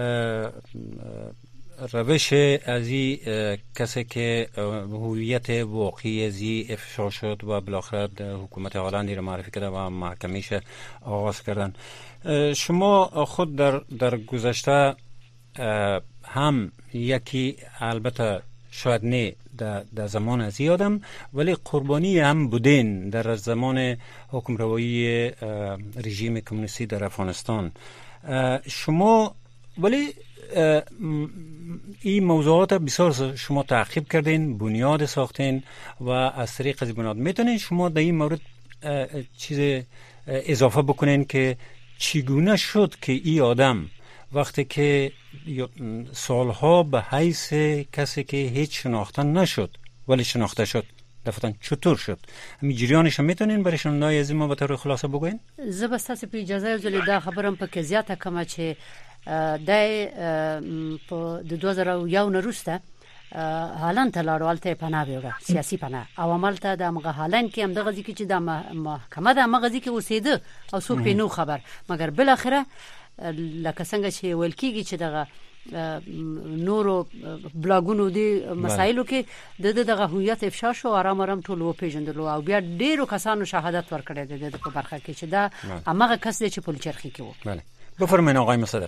روش از این کسی که هویت واقعی از این افشا شد و بالاخره حکومت هالندی را معرفی کرده و محکمیش آغاز کردن. شما خود در گذشته هم یکی البته شاید نه در زمان از یادم ولی قربانی هم بودین در زمان حکمروایی رژیم کمونیستی در افغانستان. شما ولی این موضوعات بسیار شما تعقیب کردین، بنیاد ساختین و از طریق از بنیاد میتونین شما در این مورد چیز اضافه بکنین که چگونه شد که این آدم وقتی که سالها به حیث کسی که هیچ شناخته نشد ولی شناخته شد دفتن چطور شد؟ همین جریانش میتونین برایشون نای از ما به طور خلاصه بگوین؟
زبستاسی په اجازه یوزلی دا خبرم په کې زیاته کومه چې د 2001 نه وروسته هالند ته لاړو، هلته پناه ویوړه، سیاسي پناه، او همالته د هغه هالند کې همدغه ځای کې چې د محکمه د همغه ځای کې اوسېده او څوک پرې نه خبر، مګر بالاخره لکه څنګه چې ویل کېږي چې دغه نورو بلاګونو دی مسایلو کې دغه هویت افشا شو، آرام ټول وپېژندلو او بیا ډېرو کسانو شهادت ورکړی دی د په برخه کې چې دا همغه کس دی چې پلچرخي کې و.
بله بفرمایید آقای مصدق.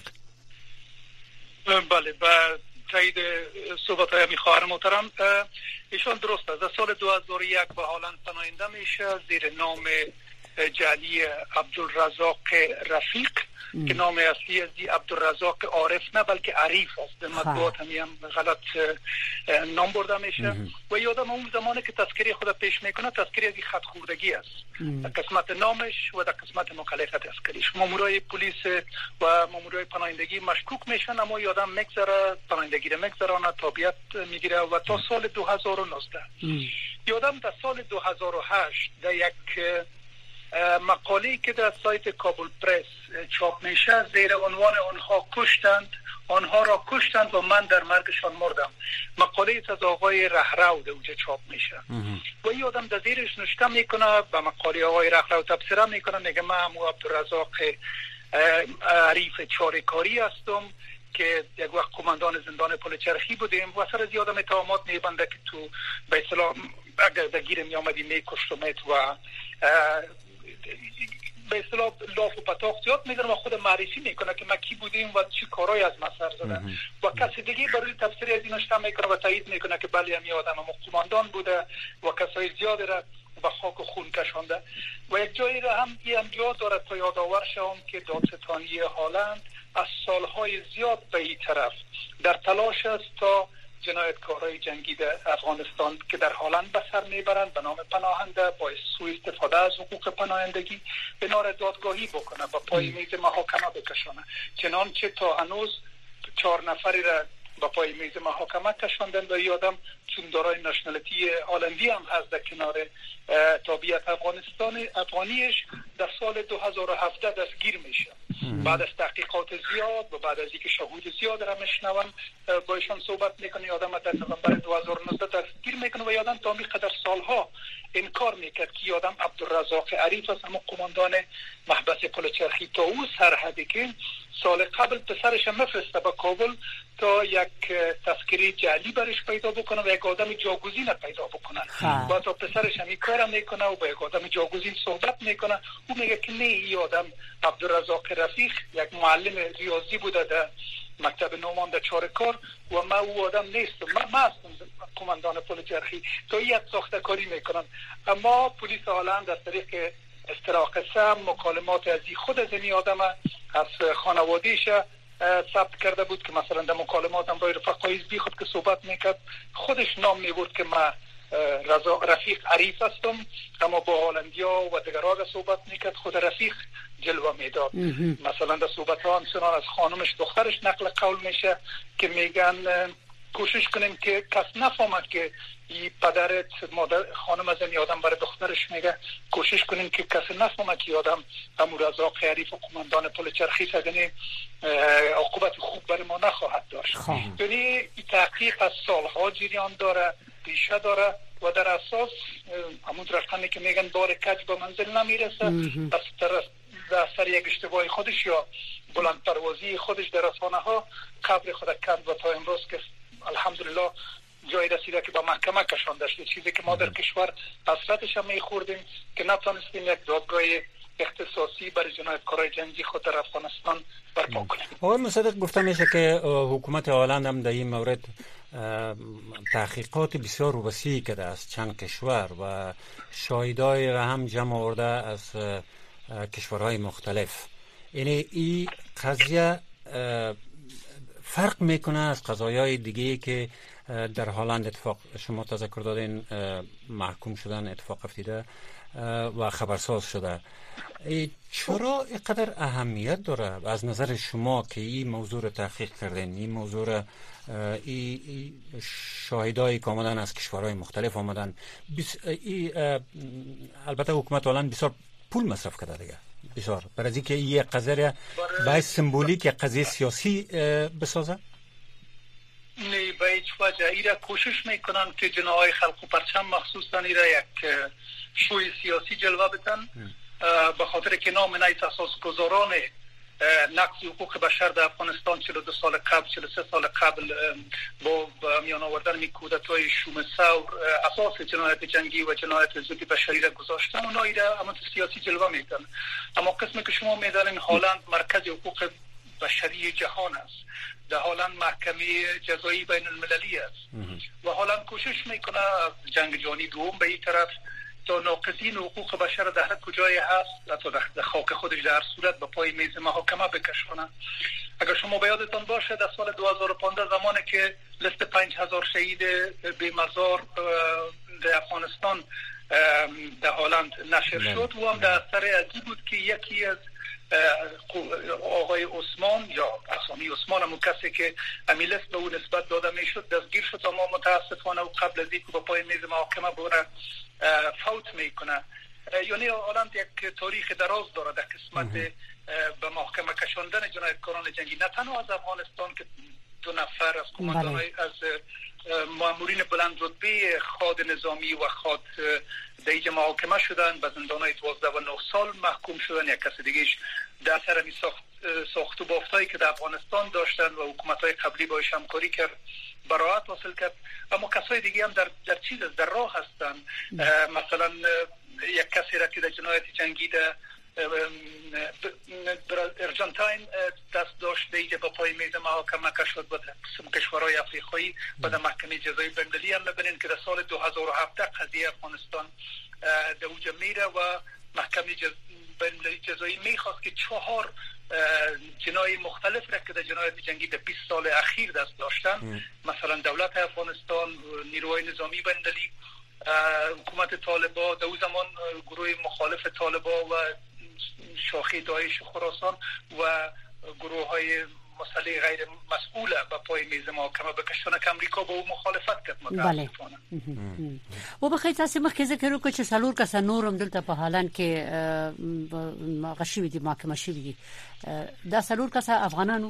بله با تایید صحبت های خواهر محترم، ایشان درست است. در سال 2001 به هالند پناهنده میشه زیر نام جعلی عبدالرزاق رفیق که نام اصلی از عبدالرزاق عارف نه بلکه عریف است. در مطبوعات هم غلط نام برده میشه و یادم اون زمانی که تذکری خود پیش میکنه تذکری از خطخوردگی است در قسمت نامش و در قسمت مکلف تذکریش. مامورای پلیس و مامورای پناهندگی مشکوک میشن، اما یادم میگذره پناهندگی رو میگذرانه، تابعیت میگیره و تا سال 2019 یادم در سال 2008 در یک مقاله که در سایت کابل پرس چاپ میشه زیر عنوان آنها را کشتند و من در مرگشان مردم، مقاله از آقای رهرو در اونجا چاپ میشه و یه آدم در زیرش نوشته میکنه به مقاله آقای رهرو تبصره میکنه، میگه من همو عبدالرزاق عریف چارکاری هستم که یک وقت قماندان زندان پلچرخی بودیم و سر از یادم اتهامات میبنده که تو به اصطلاح اگر در گیر میامدی میکشتمت و به اصطلاح لاف و پتاق زیاد میزنه و خود معرفی میکنه که ما کی بودیم و چی کارهای از ما سر زدن و کسی دیگه برای تفسیری از این نشته میکنه و تایید میکنه که بله هم آدم هم قماندان بوده و کسای زیادی را به خاک و خون کشانده و یک جایی را هم یاد داره تا یادآور شوم که دادستانی هالند از سالهای زیاد به این طرف در تلاش است تا جنایتکارای جنگی در افغانستان که در هلند به سر میبرند به نام پناهنده با سوء استفاده از حقوق پناهندگی اینا را دادگاهی بکنه و پای میز محاکمه بکشانه. چنانچه تا هنوز 4 نفری را با پای میز محاکمه کشاندند و یادم چون دارای نشنالیتی هلندی هم هست در کنار تابعیت افغانیش در سال 2017 دستگیر میشه. بعد از تحقیقات زیاد و بعد از اینکه شهود زیاد را میشنون با ایشان صحبت میکنه. یادم در نوامبر 2019 دستگیر میکنه و یادم تا میقدر سالها انکار میکرد که یادم عبدالرزاق عریف است، اما قماندان محبس پل چرخی، تا او سرحدی که سال قبل پسرش مفرسته به کابل تا یک تذکره جعلی برش پیدا بکنه و یک آدم جاگزین پیدا بکنه. با تا پسرش همین کارم میکنه و با یک آدم جاگزین صحبت میکنه. او میگه که نه، این آدم عبدالرزاق رفیق یک معلم ریاضی بوده در مکتب نومان در چارکار و ما او آدم نیستم، ما هستم قماندان پل چرخی. تا یک ساختکاری میکنن. اما پلیس هلند از طریق استراقصه مکالمات از خود از این آدم از خانوادهش ثبت کرده بود که مثلا در مکالمات هم با رفقای بی خود که صحبت میکرد خودش نام میبرد که ما رفیق عریف هستم، اما با هلندیا و دیگرها صحبت میکرد خود رفیق جلوه میداد. مثلا در صحبت ها همچنان از خانمش دخترش نقل قول میشه که میگن کوشش کنیم که کس نفهمد که این پدرت مادر خانم از این آدم برای دخترش میگه کوشش کنیم که کسی نفهمد که آدم امو رزاق عریف و قماندان پل چرخی یعنی عاقبت خوب برای ما نخواهد داشت. یعنی این تحقیق از سالها جریان داره، پیشه داره و در اساس همون رقمی که میگن بار کج به منزل نمیرسه، پس در اثر یک اشتباه خودش یا بلند پروازی خودش در رسانه ها قبر خود کرد و تا امروز که الحمدلله جای رسیده که با محکمه کشانده شده، چیزی که ما در کشور حسرتش هم میخوردیم که نتونستیم یک دادگاه اختصاصی برای جنایتکارای جنگی خود در افغانستان برپا کنیم.
آقای مصدق گفته میشه که حکومت هلند هم در این مورد تحقیقات بسیار وسیع کرده از چند کشور و شاهدای را هم جمع آورده از کشورهای مختلف. یعنی این قضیه فرق میکنه از قضایای دیگه که در هلند اتفاق شما تذکر دادین محکوم شدن، اتفاق افتیده و خبرساز شده. چرا اینقدر اهمیت داره از نظر شما که این موضوع رو تحقیق کردین، این موضوع شاهدایی که آمدن از کشورهای مختلف آمدن؟ البته حکومت هلند بسیار پول مصرف کرده دیگه، بسیار برای از اینکه یه قضیه باعث سمبولیک یک قضیه سیاسی بسازه.
نه، به هیچ وجه ایره کوشش میکنن که جناهای خلق و پرچم مخصوصا ایره یک شوی سیاسی جلوه بدن، به خاطر که نام نیت اساس گذاران نقض حقوق بشر در افغانستان 42 سال قبل 43 سال قبل با میان آوردن می کودتای شوم ثور اساس جنایت جنگی و جنایت ضد بشری را گذاشتن. اونا ایره عمل سیاسی جلوه میدن. اما قسمی که شما میدانین هلند مرکز حقوق بشری جهان است. در هلند محکمه جزایی بین المللی است و هلند کوشش میکنه جنگ جهانی دوم به این طرف تا ناقضین حقوق بشر در هر کجای هست تا در خاک خودش در صورت به پای میز محاکمه بکشونه. اگر شما به یادتان باشه در سال 2015 زمانی که لیست 5000 شهید بی مزار در افغانستان در هلند نشر شد و هم در اثر ازی بود که یکی از آقای عثمان یا اسامی عثمان همون کسی که امیلست به اون نسبت داده میشد دستگیر شد، اما متاسفانه و قبل از اینکه با پای میز محاکمه بره فوت میکنه. یعنی هلند یک تاریخ دراز داره در قسمت به محاکمه کشاندن جنایتکاران جنگی، نه تنها از افغانستان که 2 نفر از قماندانای از مامورین بلند رتبه خاد نظامی و خاد دیگه محاکمه شدن، به زندانهای 12 و 9 سال محکوم شدن. یک کس دیگهش در اثر ساخت و بافتایی که در افغانستان داشتن و حکومت‌های قبلی باش همکاری کرد براءت حاصل کرد. اما کسای دیگه هم در چیز در راه هستن. مثلا یک کسی را که در جنایت جنگی در ارجنتاین دست داشت دیگه با پای میز محاکمه شد و در کشورهای افریقایی و در محکمه جزایی بین‌المللی هم می‌بینید که در سال 2017 قضیه افغانستان در اوج میره و محکمه بین‌المللی جزایی میخواست که 4 جنای مختلف را که در جنایات جنگی در 20 سال اخیر دست داشتن، مثلا دولت افغانستان، نیروهای نظامی بین‌المللی، حکومت طالبان، در اون زمان گروه مخالف طالبان و شاخه داعش خراسان و گروه های مسئله غیر مسئول به پای میز محاکمه بکشونه که امریکا با او مخالفت کرد متاسفانه.
و بخیر تاسو مخکې ذکر وکړ چې څلور کسه نورم دلته په حالان کې غشي دي محاکمه شوي دي. دا څلور کسه افغانانو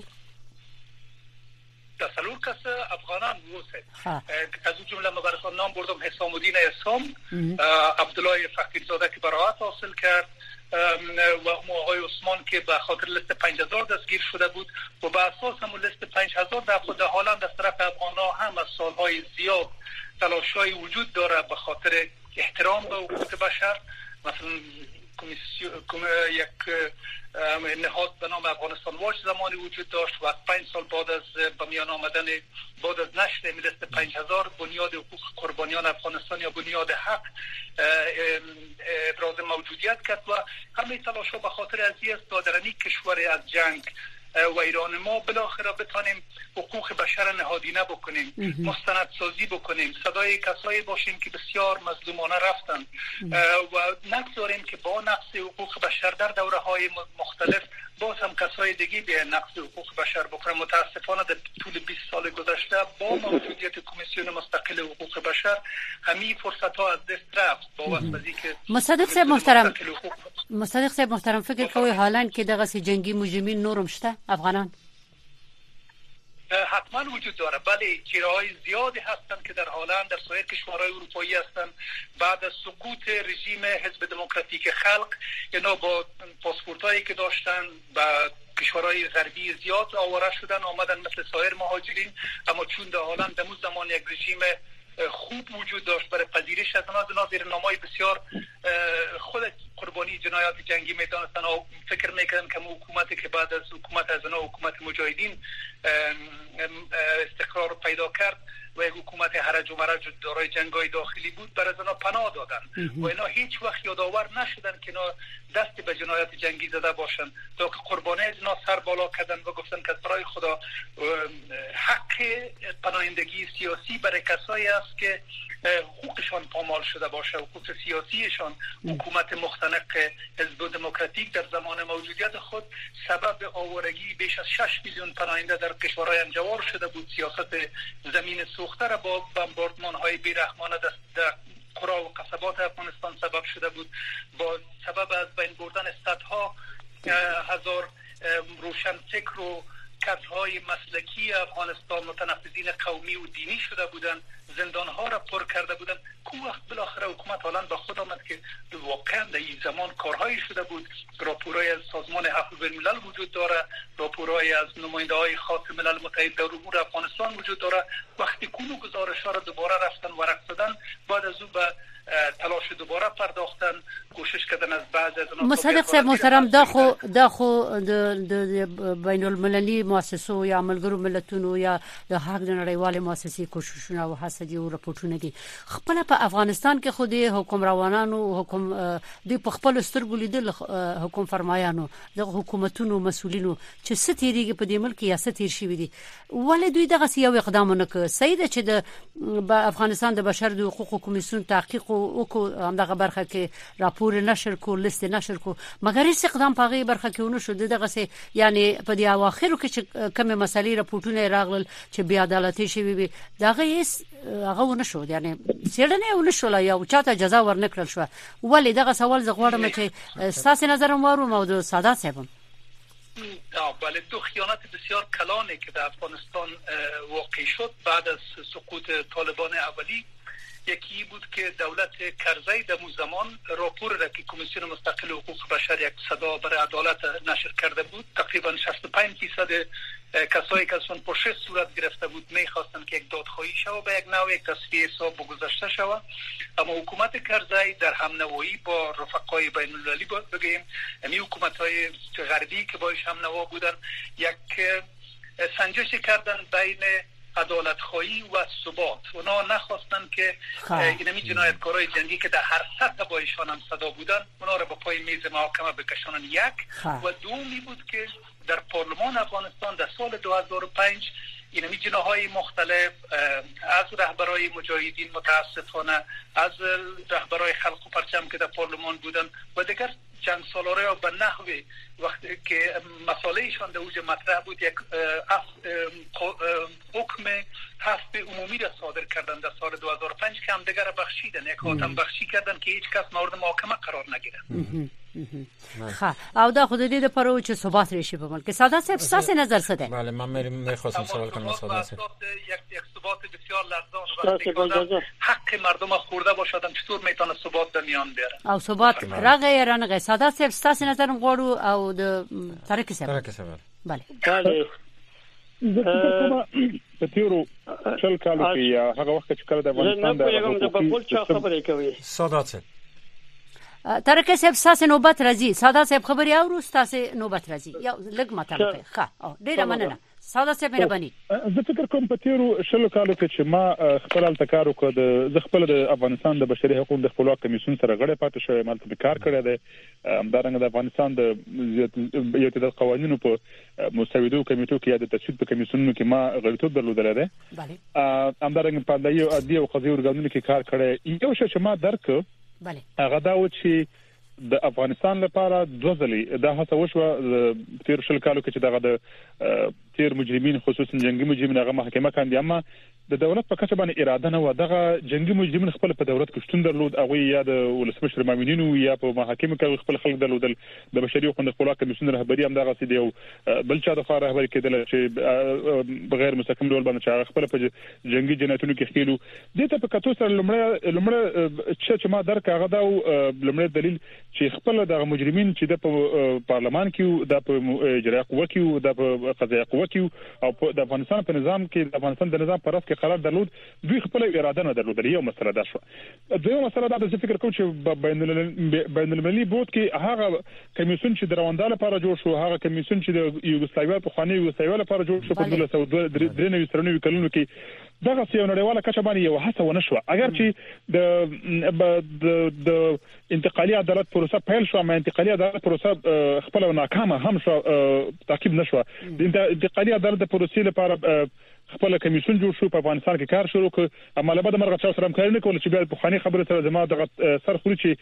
در سلور کس افغانان بوده. از اون جمله مبارکان نام بردم حسام الدین اسام، عبدالله فقیرزاده که براءت حاصل کرد و آقای عثمان که به خاطر لیست 5000 دستگیر شده بود و به اساس همون لیست 5000 در خود حالا در طرف افغان‌ها هم از سالهای زیاد تلاش‌های وجود داره به خاطر احترام به حقوق بشر. مثلا یک نهاد به نام افغانستان واچ زمانی وجود داشت و 5 سال بعد از به میان آمدن بعد از نشر لیست 5000 بنیاد حقوق قربانیان افغانستان یا بنیاد حق ابراز موجودیت کرد و همه تلاش‌ها به خاطر ازیست دادرانی کشور از جنگ و ایران ما بالاخره بتانیم حقوق بشر نهادینه بکنیم، مستندسازی بکنیم، صدای کسایی باشیم که بسیار مظلومانه رفتن و نگذاریم که با نقض حقوق بشر در دوره‌های مختلف باز هم کسای دیگه به نقض حقوق بشر بکنن. متاسفانه در طول 20 سال گذشته با موجودیت کمیسیون مستقل حقوق بشر همین فرصت‌ها از دست رفت. با واسطه که
مصدق صاحب محترم فکر کوي حالان کې دغه سي جنگي مجرمین نورم شته افغانان؟
حتما وجود داره. بله، چهره‌های زیادی هستند که در هلند در سایر کشورهای اروپایی هستند. بعد از سقوط رژیم حزب دموکراتیک خلق اینا با پاسپورتایی که داشتن با کشورهای غربی زیاد آواره شدن، آمدن مثل سایر مهاجرین، اما چون در هلند در زمان یک رژیم خوب وجود داشت برای پذیرش از اونا زیر نامای بسیار خود قربانی جنایات جنگی میدانستن و فکر میکردن که حکومتی که بعد از حکومت از اونا حکومت مجاهدین استقرار پیدا کرد و یک حکومت هرج و مرج دارای جنگای داخلی بود برای اونا پناه دادن و اینا هیچ وقت یادآور نشدن که اینا دست به جنایات جنگی زده باشن تا که قربانی از اینا سر بالا کردن و گفتن که برای خدا حق پناهندگی سیاسی برای کسایی است که حقوقشان پامال شده باشه، حقوق سیاسیشان. حکومت مختنق حزب دموکراتیک در زمان موجودیت خود سبب آوارگی بیش از 6 میلیون پناهنده در کشورهای انجوار شده بود. سیاست زمین سوخته را با بمباردمان‌های بی‌رحمانه در قرى و قصبات افغانستان سبب شده بود. با سبب از بین بردن صدها هزار روشنفکر و کسهای مسلکی افغانستان متنفذین قومی و دینی شده بودند، زندانها را پر کرده بودند. کو وقت بالاخره حکومت هلند به خود آمد که واقعا در این زمان کارهایی شده بود. راپورهای از سازمان عفو بین‌الملل وجود داره، راپورهای از نماینده‌های خاص ملل متحد در امور افغانستان وجود داره. وقتی کونو گزارش‌ها را دوباره رفتن ورق زدن، بعد از او به تلاش دوباره پرداختن، کوشش کردن از بعض از اونها.
مصدق صاحب محترم، دا خو د بین المللي مؤسسو یا ملګرو ملتونو یا د حق د نړیوالې مؤسسې کوششونه او هڅې او راپورټونه دي. خپل په افغانستان کې خو د حکمرانانو حکم د خپل سترګو لیدل حکم فرمایانو د حکومتونو مسؤلینو چې ستېریږي په دې ملک یا ستېر شي دي، ولې دوی دغه یو اقدام نه کوي؟ سید چې د افغانستان د بشر د حقوقو کمیسیون تحقیق او همدغه برخه کې راپور نشر کو، لیست نشر کو، مګر هیڅ اقدام پاغي برخه کې ونه شو. دغه سي یعنی په دې اواخرو کې چې کومه مسلې راپورټونه راغلل چې بیا عدالتي شي وي، دغه هیڅ هغه ونه شو. یعنی سیړنه ونه شو، یا چاته جزا ورنکړل شو. ولې دغه سوال زه غواړم چې تاسو نظر مو موضوع ساده صاحب.
بله، دو خیانت بسیار کلانی که در افغانستان واقع شد بعد از سقوط طالبان اولی. یکی بود که دولت کرزی در اون زمان راپور را که کمیسیون مستقل حقوق بشر یک صدا برای عدالت نشر کرده بود، تقریبا 65% کسایی که اصلا پرشش صورت گرفته بود میخواستن که یک دادخواهی شود، به یک نوع یک تصفیه حساب بگذاشته شود. اما حکومت کرزی در همنوایی با رفقای بین المللی بگیم، یعنی حکومت‌های غربی که باش همنوا بودن، یک سنجش کردن بین عدالت خواهی و ثبات. اونا نخواستن که اینمی جنایتکارای جنگی که در هر سطح با ایشان هم صدا بودن اونا رو به پای میز محاکمه بکشانن. یک و دومی بود که در پارلمان افغانستان در سال 2005 اینمی جناهای مختلف از رهبرای مجاهدین متاسفانه، از رهبرای خلق و پرچم که در پارلمان بودن و دیگر چند سالاره به نحوی وقتی که مسائلهشان در اوج مطرح بود یک حکم حبس عمومی را صادر کردن در سال 2005 که هم دیگر بخشیدن، یک حاتم بخشی کردن که هیچ کس مورد محاکمه قرار نگیره.
او دا خود دې لپاره و چې ثبات راشي په ملک. ساده صاحب ستاسو نظر څه دی؟
بله من میخواستم سوال کنم ساده صاحب.
یک ثبات بسیار لرزان حق مردم خورده باشدن چطور میتونه ثبات در میان بیاره؟
او ثبات رغه یا رنغه. ساده صاحب ستاسو نظر غواړو او د طارق صاحب. بله
په تیرو چل کالو کې هغه وخت چې کله د افغانستان د
بل چا خبرې کوي
ساده صاحب
طارق صاحب ستاسو نوبت راځي. ساده صاحب خبري اورو ستاسو نوبت راځي. یو لږ مطلب ښه او ډیره مننه. ساده صاحب مهرباني.
زه فکر کوم په تیرو شلو کالو کې چې ما خپل التکار وکړ د خپل د افغانستان د بشري حقوقو د خپلواک کمیسیون سره غړی پاتې شوم. مالته کار کړی دی. همدارنګه د افغانستان د یو تعداد قوانینو په مسودو کمیټو کې د تصویب په کمیسیونونو کې ما غړیتوب درلودل دی. همدارنګه په دایو عادي او قضایي ورګانونو کې کار کړی. یو شی چې ما درک هغه دا و چې د افغانستان لپاره دوه ځلې دا هڅه وشوه تیر شل کالو کې چې دغه د تیر مجرمین خصوصا جنگي مجرمین هغه محکمه کاندي، اما د دولت په کچه باندې اراده نه و. دغه جنگي مجرمین خپل په دولت کې شتون درلود، هغه یا د ولسمشر مامورینو یا په محاکمه کې خپل خلک درلودل. د بشري حقوقو د خپلواک کمیسیون رهبری هم دغه سیده او بل چا د خبره رهبری کېدل چې بغیر مستقیم ډول باندې چې خپل په جنگي جنایتونو کې خېلو. دته په کتو سره لمړه چې ما درک هغه دا لمړه دلیل چې خپل د مجرمین چې د پارلمان کې د اجرایه قوه کې د قضایه قوه کې او د افغانستان په نظام کې د افغانستان د نظام پر اساس کې قرار درلود، دوی خپل اراده نه درلودل. یو مسله دا شو. دویمه مسله دا چې فکر کوم چې بین المللي بورډ کې هغه کمیسیون چې د رواندا لپاره جوړ شو، هغه کمیسیون چې د یوګوسلاویا په خواني یوګوسلاویا لپاره جوړ شو په 1993 کلونو کې دغه یو نړیواله کچه باندې یو هڅه ونه شو. اگر چې د انتقالي عدالت پروسه پیل شو، ما انتقالي عدالت پروسه خپل ناکامه هم شو، تعقیب نشو. د انتقالي عدالت د پروسې لپاره خپل کمیسیون جوړ شو، په افغانستان کې کار شروع کړ. اما له بعد مرغه چا سره کار نه کول چې بیا په خواني خبره سره زما د سر خوري چې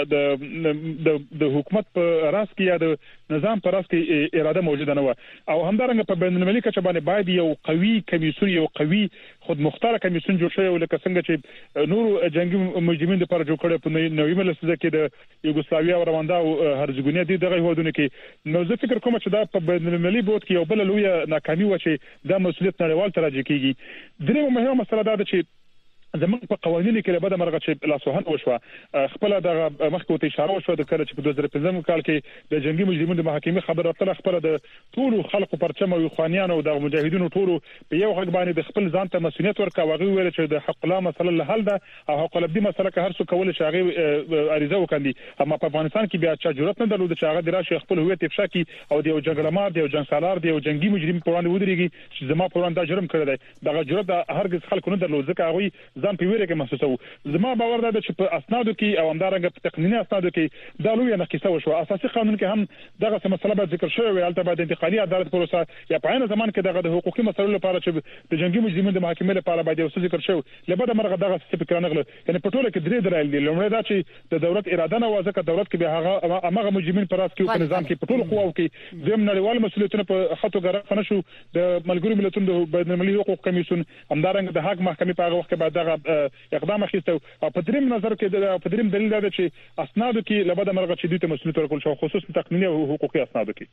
د حکومت په راس کې یا د نظام په راس کې اراده موجوده نه و. او همدارنګه په بین المللي کچه باندې باید یو قوي کمیسیون، یو قوي خود مختار کمیسیون جوړ شي، لکه څنګه چې نور جنگي مجرمین لپاره جوړ کړي په نوې لسیزه کې د یوګوسلاویا او رواندا او هرزګونیا دغه هیوادونو کې. نو زه فکر کوم چې دا په بین المللي بورډ کې یو بل لوی ناکامي و چې دا مسؤلیت نړیوال تراجع کیږي. درېمه مهمه مسله دا ده چې زمونږ په قوانینو کې له بده مرغه چې لاسوهن وشوه. خپل دغه مخکې ته اشاره وشوه د کله چې په 2015 کال کې د جنگي مجرمینو د محاکمې خبر اتل خپل د ټولو خلکو پرچم او خوانیانو او د مجاهدینو ټولو په یو غږ باندې د خپل ځان ته مسؤلیت ورکاوه. ویل چې د حق الله مسله له حل ده او حق الابدي مسله که هر څو کول شي هغه عریضه وکړي. اما په افغانستان کې بیا چا جرأت نه درلود چې هغه دراشي خپل هویت افشا کړي او د یو جګړهمار، د یو جنگسالار، د یو جنگي مجرم په وړاندې ودرېږي چې زما په وړاندې دا جرم کړی دی. دغه جرأت هرګز خلکو نه درلود ځکه هغه ځان په ویره کې محسوس. زما باور ده چې په اسنادو کې او همدارنګه په تقنینی اسنادو کې دا لوی نقصه وشو. اساسي قانون کې هم دغه مسله به ذکر شوی وي. البته د انتقالي عدالت پروسه یا په عین زمان کې دغه د حقوقي مسایلو لپاره چې د جنگي مجرمینو د محاکمې لپاره باید یو څه ذکر شوی. لبده مرغه دغه څه فکر نه غل. یعنی په ټوله کې درې دلایل دي. لومړی دا چې د دولت اراده نه و، ځکه دولت کې به هغه مجرمین پر اساس کې په نظام کې په ټولو قواو کې زم نړیوال مسؤلیتونه په خطو ګرځنه نشو. د ملګرو ملتونو د بین المللي حقوق کمیسیون همدارنګه د حق محکمې په هغه وخت کې بعد دغه اقدام اخیسته. په دریم نظر کې په دریم دلیل دا چې اسنادو کې لبده مرغه چې دوی ته مسؤلیت ورکول شو، خصوصا تقنینی او حقوقي اسنادو کې.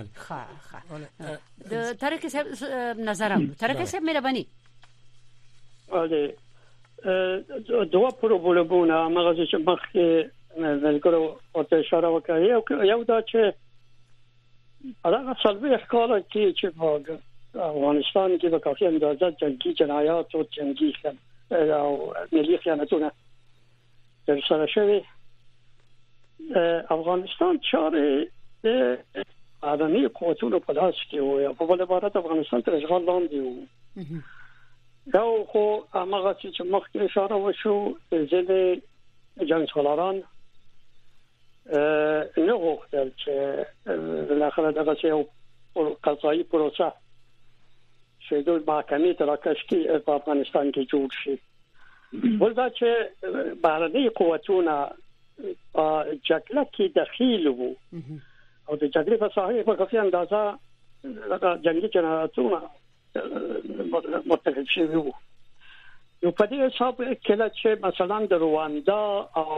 د طارق صاحب نظرم طارق صاحب مهرباني.
بله دوه پروبلمونه مغزه چې مخکې نګرو او ته اشاره وکړه. یو دا چې هغه سلبي ښکار کې چې په افغانستان کې به کافي اندازه جنگي جنایات او جنگي او ملي خیانتونه در سره شوی. افغانستان چاره عدمی قوتونو په لاس کې و، په بل عبارت افغانستان تر اشغال لاندې و دا خو هغه چې مخکې اشاره وشو ځینې جنګسالاران نه غوښتل چې بالاخره دغه یو قضایي پروسه چې د محکمې تراکشکی په افغانستان کې جوړ شي ولدا چې بهرني قوتونه جګړه کې دخیل وو او د جګړې په ساحه په کافي اندازه جنگي جنراتونه متحد شوي وو. نو په دې حساب کې چې مثلا د رواندا او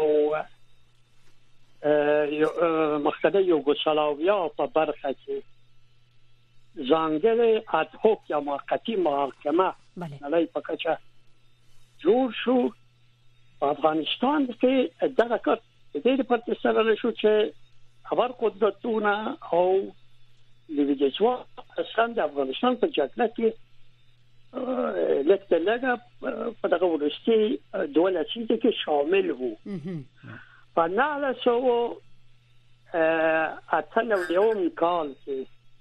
مختلف یوګوسلاویا په برخه کې ځانګړي ادهوک یا موقتی محکمه علی پکچا جوړ شو. په افغانستان کې دغه کار د دې لپاره سره شو چې خبر قدرتونه او د ویجوال اصلا د افغانستان په جګړه کې لکه لږه په دغه ورستي دوله چې شامل وو. په 1998 کال کې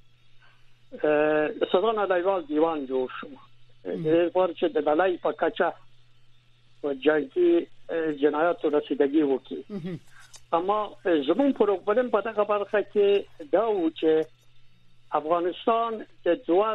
سازمان نړیوال دیوان جوړ شو د ورچ د بلای په کچا او جنگي جنایاتو رسیدګي وکړي. اما زمون پروګرام په دغه برخه کې دا و چې افغانستان د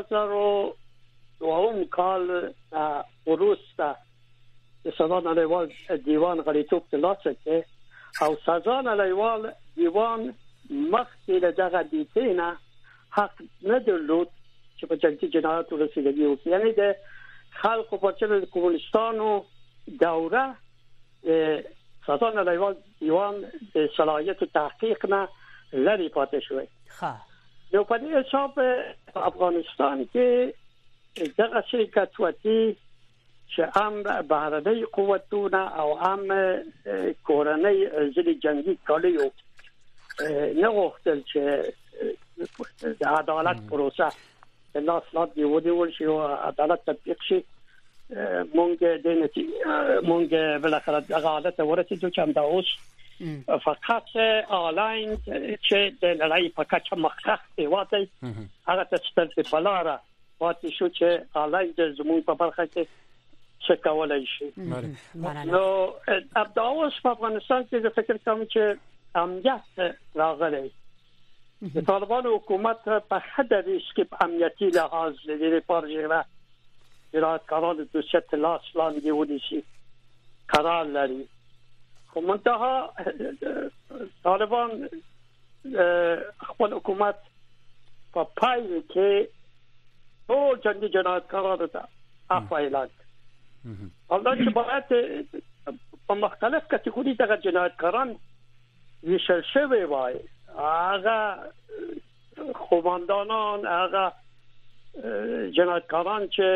2002 کال وروسته د سازمان نړیوال دیوان غړیتوب ترلاسه کړ او سازمان نړیوال دیوان مخکې دغه دیتنه حق نه درلود چې په جنگي جنایاتو رسیدګي وکړي. یعنی د خلکو په چل کمونستانو دوره سازمان نړیوال دیوان د صلاحیت تحقیق نه لري پاتې شوی. نو په دې حساب افغانستان کې دغه شرکتوتی چې هم بهرني قوتونه او هم کورنۍ ځلې جنگي کالیو نه غوښتل چې د عدالت پروسه د لاس لاندې ونیول شي او عدالت تطبیق شي. مونږ بالاخره دغه حالت ورسېدو چې همدا اوس فقط آنلاین چې د لړۍ په کچه مخکخ دیواتی هغه تستل په لاره پاتې شو چې آنلاین د زموږ په برخه کې څه کولای شي. نو ابدا اوس په افغانستان کې فکر کوم چې امنیت راغلی د طالبانو حکومت په حد ریسک امنیتي لحاظ لري پارجره جنایتکاران د دوشت لاس لاندې ونیسي قرار لري. خو منتها طالبان خپل حکومت په پای کې ټول جنگي جنایتکارانو ته عفو اعلان کړ. الله چې باید په مختلف کټګوري دغه جنایتکاران ویشل شوی وای. هغه قوماندانان هغه جنایتکاران چې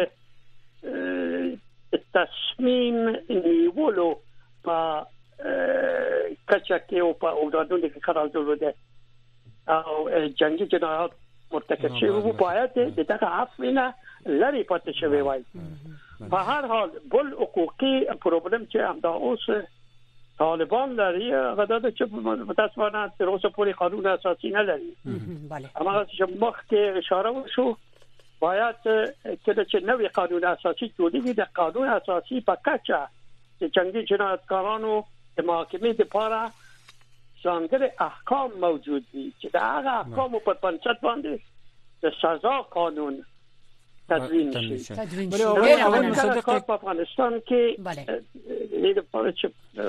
تصمیم نیولو په کچا کې او په اوګادونو کې قرار درلوده او جنگي جنایات مرتکب شوی وو باید دغه عفو نه لري پاتې شوی وای. په هر حال بل حقوقي پروبلم چې همدا اوس طالبان لري غدا چې متاسفانه تر اوسه پورې قانون اساسي نه لري. اما چې مخکې اشاره وشو باید چې نوې قانون اساسي جوړیږي. د قانون اساسي په کچه چې جنگي جنایتکارانو د محاکمې لپاره ځانګړي احکام موجود دي چې دا هغه احکام په بنسټ باندې د سزا قانون تدوین شي. په افغانستان کې د پارچ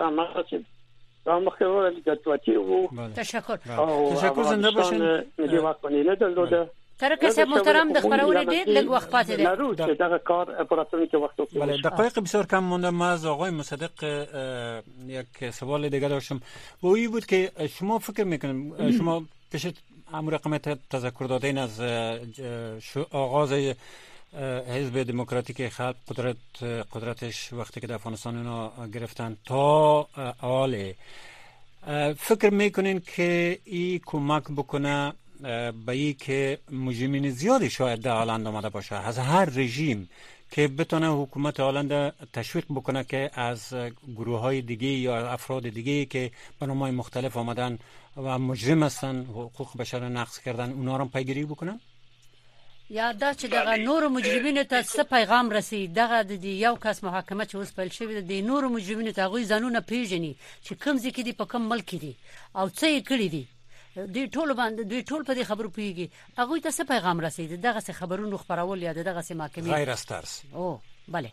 رامخور الګتواتی وو.
تشکر
زنده باشین.
دې واکونه نه درلوده.
ترکه صاحب محترم د خبرونه ډېر لږ وخت پاتې دی.
دغه کار اپراتوری کې وخت وکړي.
بله دقایق بسیار کم مونده. ما از آقای مصدق یک سوال دیگه داشتم و این بود که شما فکر میکنید شما پیش هم رقم تذکر دادین از آغاز حزب دموکراتیک خلق قدرتش وقتی که در افغانستان اینا گرفتن تا حال فکر میکنین که این کمک بکنه به این که مجرمین زیادی شاید در هلند آمده باشه از هر رژیم که بتونه حکومت هلند تشویق بکنه که از گروه های دیگه یا افراد دیگه که به نام‌های مختلف آمدن و مجرم هستن حقوق بشر نقض کردن اونا رو پیگیری بکنن؟
یا دا چې دغه نور مجرمینو ته څه پیغام رسي دغه د یو کس محاکمه چې اوس پیل شوې د نور مجرمینو ته غوي ځانونه پیژني چې کوم ځکه دي په کوم ملک دي او څه یې کړی دي دوی ټول باندې دوی ټول په دې خبرو پیږي هغه ته څه پیغام رسي دغه څه خبرونو خبرول یا دغه څه محاکمه
غیر استرس
بله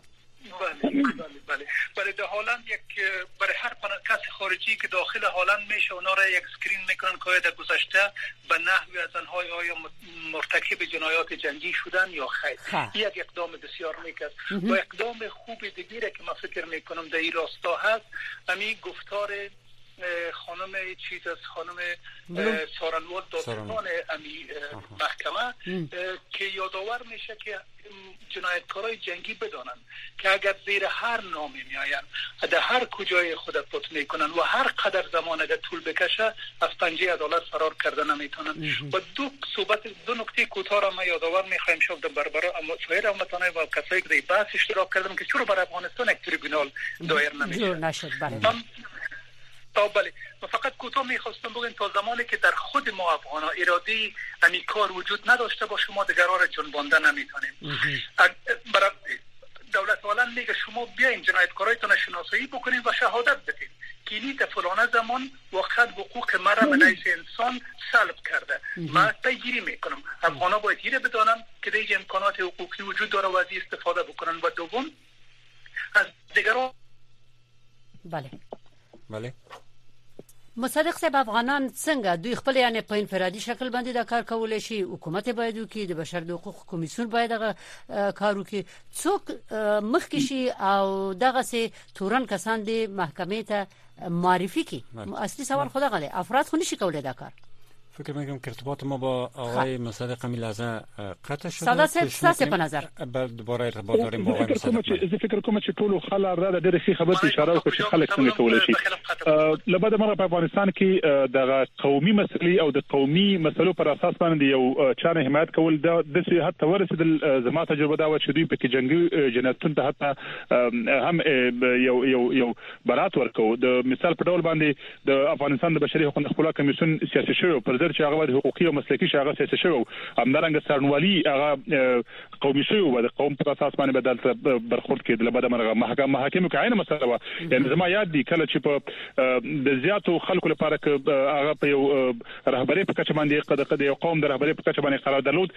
برای در هلند برای هر کس خارجی که داخل هلند میشه اونا را یک اسکرین میکنن که در گذشته به نحوی از آنها آیا مرتکب جنایات جنگی شدن یا خیر. یک اقدام بسیار نیک است. و اقدام خوب دیگری که من فکر میکنم در این راستا هست همین گفتار خانم خانم سارنوال دادستان امی محکمه که یادآور میشه که جنایتکارای جنگی بدانن که اگر زیر هر نامی میاین در هر کجای خود پت میکنن و هر قدر زمان اگر طول بکشه از پنجه عدالت فرار کردن نمیتونن و دو نکته کوتاه را ما یادآور میخوایم شد برابر سایر هموطنان و کسایی که در بحث اشتراک کردن که چرا برای افغانستان یک تریبونال دایر نمیشه. بله و فقط کوتاه میخواستم بگم تا زمانی که در خود ما افغانا اراده همین کار وجود نداشته باشه ما دیگران را جنبانده نمیتونیم. برای دولت هلند میگه شما بیاین جنایتکارایتون شناسایی بکنید و شهادت بدید که اینی در فلانه زمان وقت حقوق مرا به نحو انسان سلب کرده. من پیگیری میکنم افغانا باید گیره بدانم که دیگه امکانات حقوقی وجود داره و از استفاده بکنن. و دوم از دیگران
بله
مصدق صاحب افغانان څنګه دوی خپل یعنی په انفرادي شکل باندې دا کار کولای شي حکومت باید وکړي د بشر د حقوق کمیسیون باید دا کار وکړي څوک مخکې شي او دغه سي تورن کسان د محکمې ته معرفي کړي. اصلي سوال خدا غلي افراد خو نشي کولای دا کار.
فکر میکنم که ارتباط ما با آقای مصدق همین لحظه قطع شده.
ساده سه په نظر
بعد دوباره ارتباط داریم با آقای مصدق.
زه فکر کوم چې ټول خلک را د ډېر ښه خبرې اشاره وکړي چې خلک څنګه کولای شي لبد مرغه په افغانستان کې د قومي مسلې او د قومي مسلو پر اساس باندې یو چانه حمایت کول د حتی ورسېدل زما تجربه دا و چې دوی په کې جنگي جنایتونو ته حتی هم یو برات ورکو. د مثال په ډول باندې د افغانستان د بشري حقوقو خپل کمیسیون سیاسي شوی پر چې هغه د حقوقي او مسلکي شاغه سیاسي شوی همدارنګه سرنوالي هغه قومي شوی و د قوم په اساس باندې بدل برخورد کېدل. لبد مرغه محاکم کې عین مسله و یعنی زما یاد دي کله چې په د زیاتو خلکو لپاره هغه په یو رهبري په کچه باندې قد یو قوم د رهبري په کچه باندې قرار درلود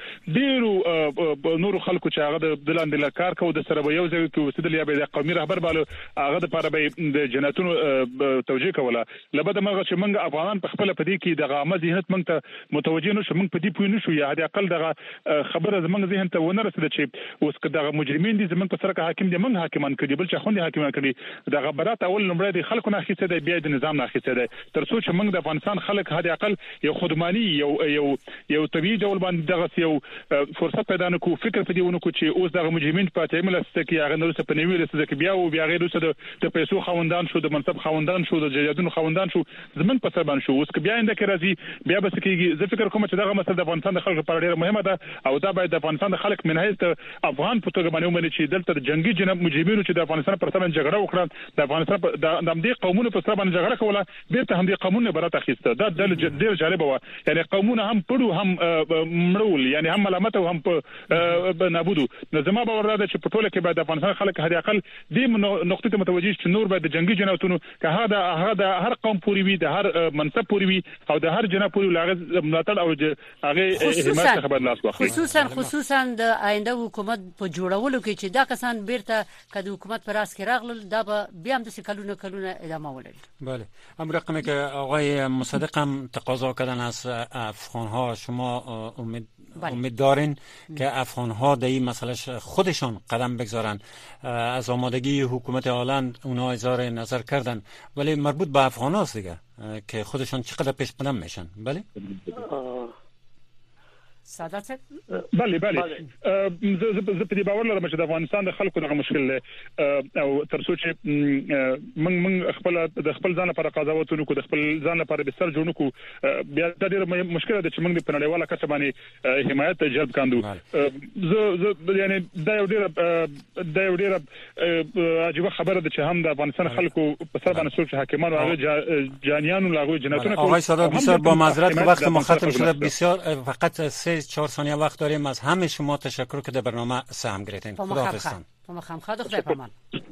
ډیرو نورو خلکو چې هغه د لاندې لکار کو د سره یو ځای کې وسیدل یا به د قومي رهبر باندې هغه د لپاره به د جناتونو توجیه کوله. لبد مرغه چې موږ افغانان په خپل پدې کې د غامه ذهنت موږ ته متوجه نشو موږ په دې پوه نشو یا د اقل دغه خبره زموږ ذهن ته ونه رسیده چې اوس که دغه مجرمین دي زموږ په سره حاکم دي موږ حاکمان کړي بل چې خوندې حاکمان کړي دغه برات اول نمبر د خلکو نه اخیسته دی بیا د نظام نه اخیسته دی تر څو چې موږ د افغانستان خلک هدي اقل یو خودمانی یو طبيعي ډول باندې دغه یو فرصت پیدا نکو فکر په دې ونکو چې اوس دغه مجرمین په تعامل سره کې هغه نور څه په نیوي رسېده کې بیا او بیا غیر اوس د پیسو خوندان شو د منصب خوندان شو د جایدادونو خوندان شو زمونږ په سر باندې شو اوس که بیا انده کې راځي بیا به سکیږي. زه فکر کوم چې دغه مسله د افغانستان د خلکو لپاره ډیره مهمه ده او دا باید د افغانستان د خلک منحیز ته افغان په توګه باندې ومني چې دلته جنگي جناب مجرمینو چې د افغانستان پر سر جګړه وکړه د افغانستان د همدې قومونو په سر باندې جګړه کوله بیرته همدې قومونه برات اخیسته. دا ډیر جالب و یعنی قومونه هم پړو هم مړول یعنی هم ملامت او هم په نابودو. زما باور ده چې په ټوله کې باید د افغانستان خلک هدي اقل دې نقطې ته متوجه چې نور باید د جنگي جنایتونو که هغه د هر قوم پوری وي د هر منصب پوری وي او د هر جناب پوری لاغه ملاتړ او هغه حمایت خبر لاس واخلي.
خصوصا د آینده حکومت په جوړولو کې چې دا کسان بیرته کله حکومت پر اس کې راغلل دا به بیا هم د کلونه ادامه ولري.
بله ام رقمی که آقای مصدق هم تقاضا کردن از افغان‌ها شما امید دارین که افغان‌ها در این مسئله خودشان قدم بگذارن. از آمادگی حکومت هلند اونا اظهار نظر کردن ولی مربوط به افغان‌هاست دیگه که خودشان چقدر پیش قدم میشن. بله
سادات
بله زه په دې باور لرم چې د افغانستان د خلکو دغه مشکل او تر څو چې موږ خپل ځان لپاره قضاوتونه کو د خپل ځان لپاره به سر جوړ کو بیا د ډېر مشکل ده چې موږ په نړیواله کچه باندې حمایت جلب کاندو. زه یعنی دا یو ډېر عجیب خبره ده چې هم د افغانستان خلکو په سر باندې څوک حاکمان او هغه جانیانو لاغو جنایتونه
آقای سادات بسیار با معذرت که وقت ما ختم شده بسیار فقط 3 عزیز 4 ثانیه وقت داریم. از همه شما تشکر که در برنامه سهم گرفتین.
خدا خدا خدا خدا